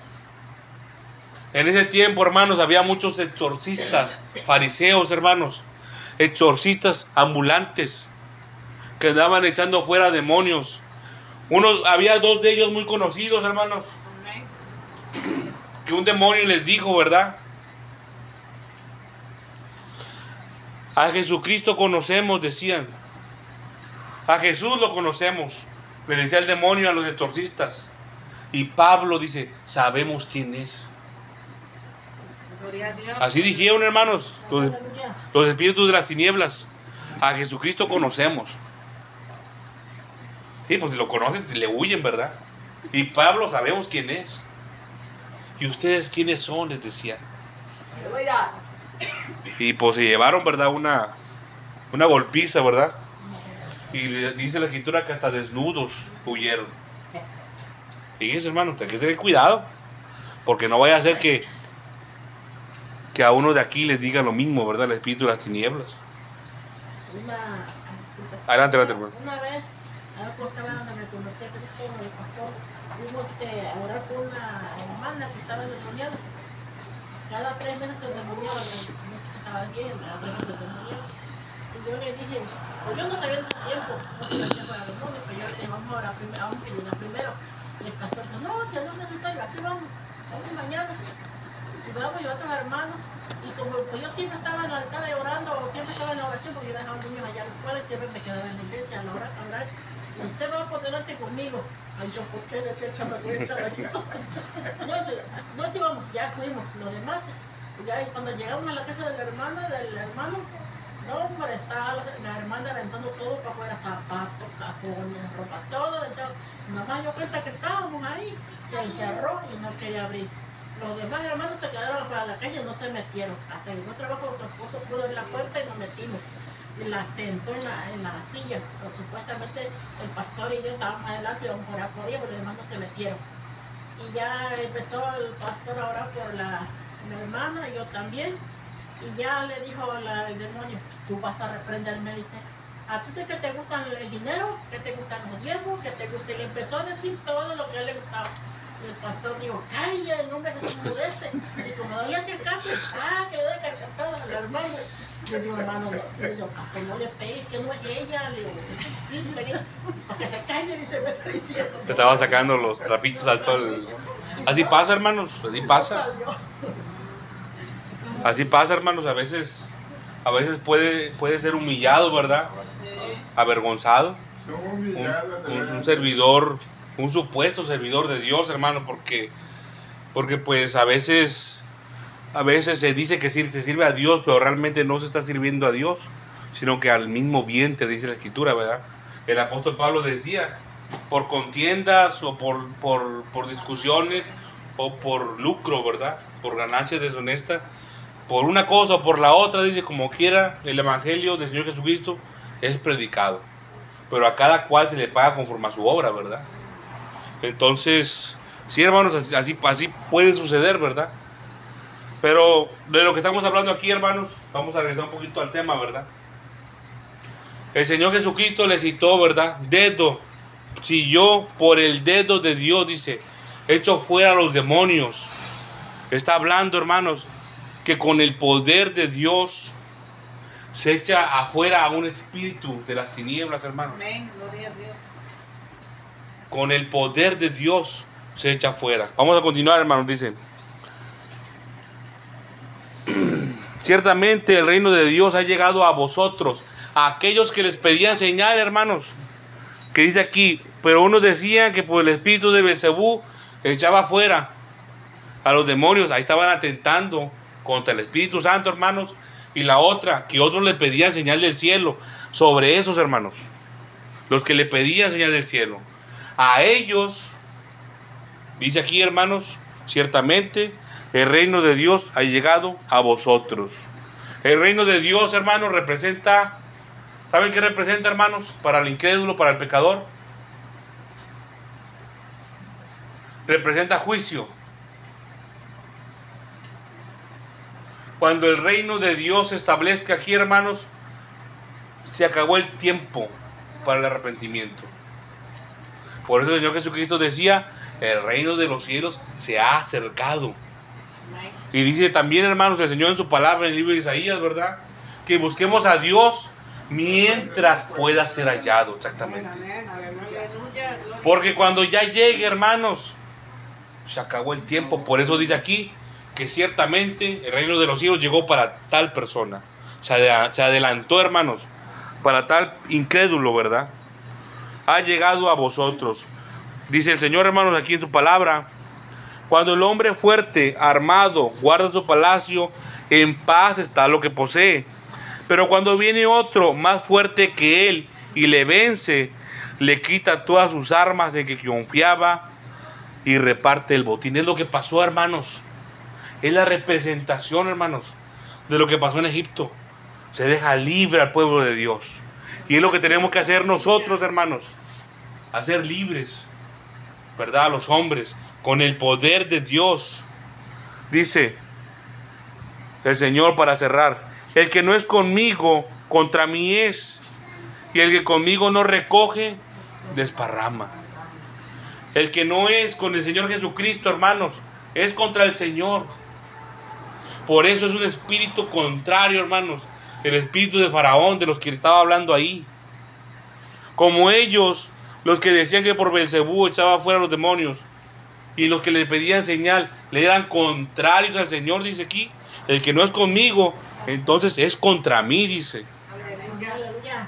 En ese tiempo, hermanos, había muchos exorcistas, fariseos, hermanos, exorcistas ambulantes que andaban echando fuera demonios. Uno, había dos de ellos muy conocidos, hermanos, Amén. que un demonio les dijo, ¿verdad? A Jesucristo conocemos, decían. A Jesús lo conocemos, le decía el demonio a los exorcistas. Y Pablo dice, sabemos quién es. Gloria a Dios. Así dijeron, hermanos, los, los espíritus de las tinieblas. A Jesucristo conocemos. Sí, pues si lo conocen, le huyen, ¿verdad? Y Pablo sabemos quién es. ¿Y ustedes quiénes son?, les decía. Aleluya. Y pues se llevaron, ¿verdad? Una, una golpiza, ¿verdad? Y dice la escritura que hasta desnudos huyeron. Fíjense, hermanos, hay que tener cuidado. Porque no vaya a ser que, que a uno de aquí les diga lo mismo, ¿verdad? El espíritu de las tinieblas. Una, Adelante, adelante, hermano. una vez, ahora contaba donde me convertí a Cristo, el pastor, fuimos este, a orar por una hermana que estaba endemoniada. Cada tres meses se endemoniaba, meses que estaba bien, cada tres meses se endemoniaba. Y yo le dije, pues yo no sabía en ese tiempo, no sabía el tiempo de demonios, pero yo le dije, vamos a orar primero, vamos a pedir primero. Y el pastor dijo, no, si no es necesario, así vamos, vamos mañana. Y vamos, y otros hermanos. Y como pues yo siempre estaba en el altar orando, o siempre estaba en la oración, porque yo dejaba niños allá a la escuela y siempre me quedaba en la iglesia a la hora a orar. Y usted va a poner ante conmigo. Ay, yo, ¿por qué? Decía el chamaco, el chamaco. No, sí, no, sí, vamos, ya fuimos. Lo demás, ya y cuando llegamos a la casa de la hermana, del hermano, no, hombre, estaba la, la hermana aventando todo para afuera, zapatos, cajones, ropa, todo aventado. Nada más yo cuenta que estábamos ahí, se encerró y no quería abrir. Los demás hermanos se quedaron para la calle, no se metieron. Hasta que llegó trabajo, su esposo pudo abrir la puerta y nos metimos. Y la sentó en la, en la silla. Pues, supuestamente el pastor y yo estábamos adelante y íbamos a orar por ella, pero los demás no se metieron. Y ya empezó el pastor a orar por la, la hermana, y yo también. Y ya le dijo la, el demonio, tú vas a reprenderme, dice, ¿a ti de que te gustan el dinero? ¿Que te gustan los diezmos? ¿Que te gusta? Y le empezó a decir todo lo que a él le gustaba. Y el pastor dijo, calla, el nombre de Jesús mudece. Y como no le hacía caso, ah, que le doy cachetada al hermano. Yo digo, hermano, le digo, pastor, no le pegues, que no es ella. Le digo, sí, sí, le digo, para que se calle, y se me está diciendo. Te estaba sacando los trapitos al sol. Así pasa, hermanos, así pasa. Así pasa, hermanos, a veces, a veces puede, puede ser humillado, ¿verdad? Avergonzado. Un, un, un servidor, un supuesto servidor de Dios, hermano, porque, porque pues a veces, a veces se dice que se sirve a Dios, pero realmente no se está sirviendo a Dios, sino que al mismo vientre, dice la Escritura, ¿verdad? El apóstol Pablo decía, por contiendas o por, por, por discusiones o por lucro, ¿verdad? Por ganancias deshonestas, por una cosa o por la otra, dice, como quiera, el evangelio del Señor Jesucristo es predicado. Pero a cada cual se le paga conforme a su obra, ¿verdad? Entonces, sí, hermanos, así, así, así puede suceder, ¿verdad? Pero de lo que estamos hablando aquí, hermanos, vamos a regresar un poquito al tema, ¿verdad? El Señor Jesucristo le citó, ¿verdad? Dedo. Si yo por el dedo de Dios, dice, echo fuera a los demonios. Está hablando, hermanos, que con el poder de Dios se echa afuera a un espíritu de las tinieblas, hermanos. Amén, gloria a Dios. Con el poder de Dios se echa afuera. Vamos a continuar, hermanos, dice. Ciertamente el reino de Dios ha llegado a vosotros, a aquellos que les pedían señal, hermanos. Que dice aquí, pero unos decían que por el espíritu de Beelzebú echaba afuera a los demonios. Ahí estaban atentando contra el Espíritu Santo, hermanos. Y la otra, que otros le pedían señal del cielo. Sobre esos, hermanos, los que le pedían señal del cielo, a ellos, dice aquí, hermanos, ciertamente el reino de Dios ha llegado a vosotros. El reino de Dios, hermanos, representa, ¿saben qué representa, hermanos? Para el incrédulo, para el pecador, representa juicio. Cuando el reino de Dios se establezca aquí, hermanos, se acabó el tiempo para el arrepentimiento. Por eso el Señor Jesucristo decía, el reino de los cielos se ha acercado. Y dice también, hermanos, el Señor en su palabra en el libro de Isaías, ¿verdad? Que busquemos a Dios mientras pueda ser hallado, exactamente. Porque cuando ya llegue, hermanos, se acabó el tiempo. Por eso dice aquí que ciertamente el reino de los cielos llegó para tal persona. Se adelantó, hermanos, para tal incrédulo, ¿verdad? Ha llegado a vosotros. Dice el Señor, hermanos, aquí en su palabra, Cuando el hombre fuerte, armado, guarda su palacio, en paz está lo que posee. Pero cuando viene otro más fuerte que él y le vence, le quita todas sus armas en que confiaba y reparte el botín. Es lo que pasó, hermanos. Es la representación, hermanos, de lo que pasó en Egipto. Se deja libre al pueblo de Dios. Y es lo que tenemos que hacer nosotros, hermanos. Hacer libres, ¿verdad? A los hombres, con el poder de Dios. Dice el Señor para cerrar: el que no es conmigo, contra mí es. Y el que conmigo no recoge, desparrama. El que no es con el Señor Jesucristo, hermanos, es contra el Señor. Por eso es un espíritu contrario, hermanos. El espíritu de Faraón, de los que estaba hablando ahí. Como ellos, los que decían que por Belcebú echaba fuera a los demonios, y los que le pedían señal, le eran contrarios al Señor, dice aquí. El que no es conmigo, entonces es contra mí, dice. Aleluya.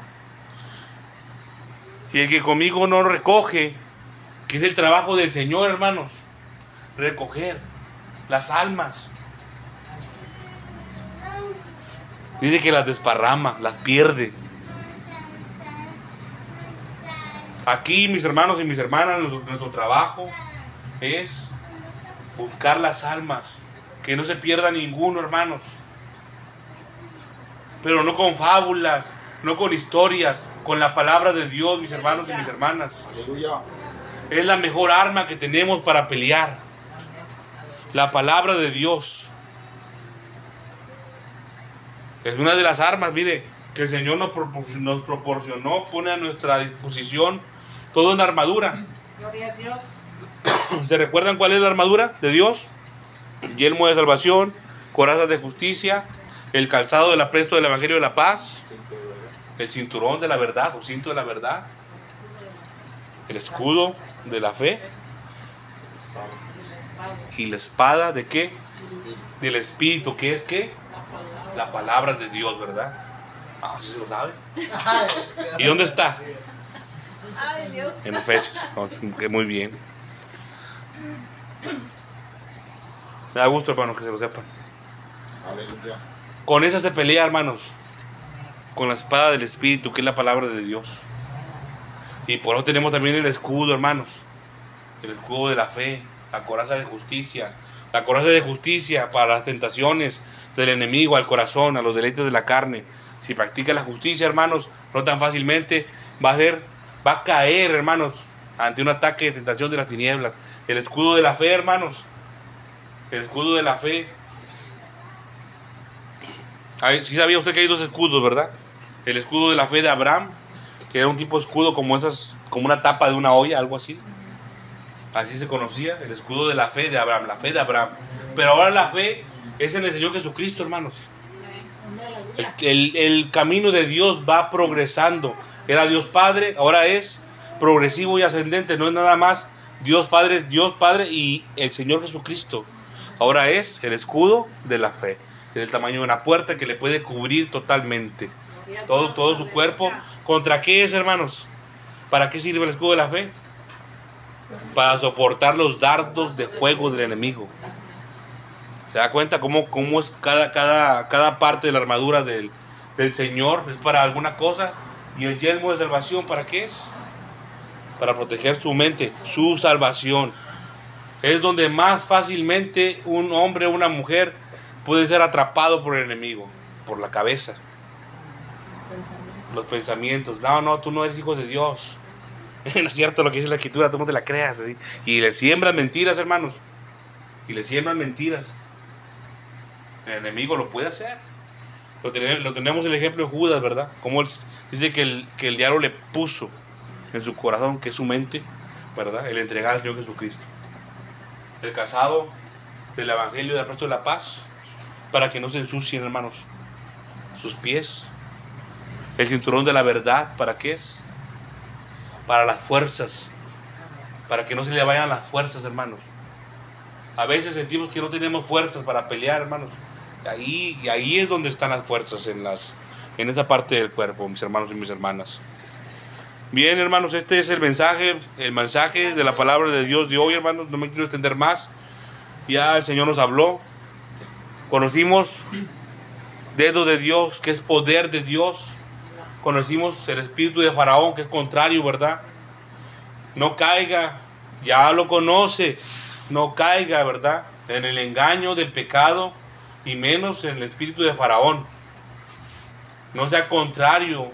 Y el que conmigo no recoge, que es el trabajo del Señor, hermanos, recoger las almas. Dice que las desparrama, las pierde. Aquí, mis hermanos y mis hermanas, nuestro, nuestro trabajo es buscar las almas, que no se pierda ninguno, hermanos. Pero no con fábulas, no con historias, con la palabra de Dios, mis hermanos y mis hermanas. Aleluya. Es la mejor arma que tenemos para pelear. La palabra de Dios. Es una de las armas, mire, que el Señor nos proporcionó, nos proporcionó, pone a nuestra disposición toda una armadura. Gloria a Dios. ¿Se recuerdan cuál es la armadura de Dios? Yelmo de salvación, coraza de justicia, el calzado del apresto del evangelio de la paz, el cinturón de la verdad o cinto de la verdad, el escudo de la fe y la espada de qué? Del Espíritu, que es qué? La palabra de Dios, ¿verdad? Ah, ¿sí se lo sabe? ¿Y dónde está? Ay, Dios. En Efesios. Oh, muy bien. Me da gusto, hermanos, que se lo sepan. Aleluya. Con esa se pelea, hermanos. Con la espada del Espíritu, que es la palabra de Dios. Y por eso tenemos también el escudo, hermanos. El escudo de la fe, la coraza de justicia. La coraza de justicia para las tentaciones del enemigo al corazón, a los deleites de la carne. Si practica la justicia, hermanos, no tan fácilmente va a ser, va a caer, hermanos, ante un ataque de tentación de las tinieblas. El escudo de la fe, hermanos. El escudo de la fe. Sí sabía usted que hay dos escudos, ¿verdad? El escudo de la fe de Abraham, que era un tipo de escudo como esas, como una tapa de una olla, algo así. Así se conocía, el escudo de la fe de Abraham, la fe de Abraham. Pero ahora la fe es en el Señor Jesucristo, hermanos. El, el, el camino de Dios va progresando. Era Dios Padre, ahora es progresivo y ascendente. No es nada más Dios Padre, es Dios Padre y el Señor Jesucristo. Ahora es el escudo de la fe. Es el tamaño de una puerta que le puede cubrir totalmente todo, todo su cuerpo. ¿Contra qué es, hermanos? ¿Para qué sirve el escudo de la fe? Para soportar los dardos de fuego del enemigo. ¿Se da cuenta cómo, cómo es cada, cada, cada parte de la armadura del, del Señor? Es para alguna cosa. ¿Y el yelmo de salvación para qué es? Para proteger su mente, su salvación. Es donde más fácilmente un hombre o una mujer puede ser atrapado por el enemigo, por la cabeza. Los pensamientos. No, no, tú no eres hijo de Dios. No es cierto lo que dice la Escritura, tú no te la creas. ¿sí? Y le siembran mentiras, hermanos. Y le siembran mentiras. El enemigo lo puede hacer. Lo tenemos, lo tenemos el ejemplo de Judas, ¿verdad? Como él, dice que el, que el diablo le puso en su corazón, que es su mente, ¿verdad? El entregar al Señor Jesucristo. El casado del Evangelio del Apresto de la Paz, para que no se ensucien, hermanos, sus pies. El cinturón de la verdad, ¿para qué es? Para las fuerzas, para que no se le vayan las fuerzas, hermanos. A veces sentimos que no tenemos fuerzas para pelear, hermanos. Ahí, y ahí es donde están las fuerzas, en, las, en esa parte del cuerpo, mis hermanos y mis hermanas. Bien, hermanos, este es el mensaje, el mensaje de la palabra de Dios de hoy, hermanos. No me quiero extender más. Ya el Señor nos habló. Conocimos dedo de Dios, que es poder de Dios. Conocimos el espíritu de Faraón, que es contrario, ¿verdad? No caiga, ya lo conoce. No caiga, ¿verdad? En el engaño del pecado y menos en el espíritu de Faraón. No sea contrario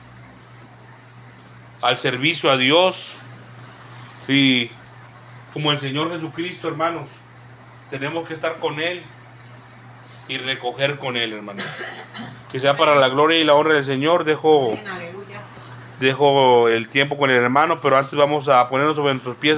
al servicio a Dios. Y como el Señor Jesucristo, hermanos, tenemos que estar con Él y recoger con Él, hermanos. Que sea para la gloria y la honra del Señor. Dejo, dejo el tiempo con el hermano, pero antes vamos a ponernos sobre nuestros pies.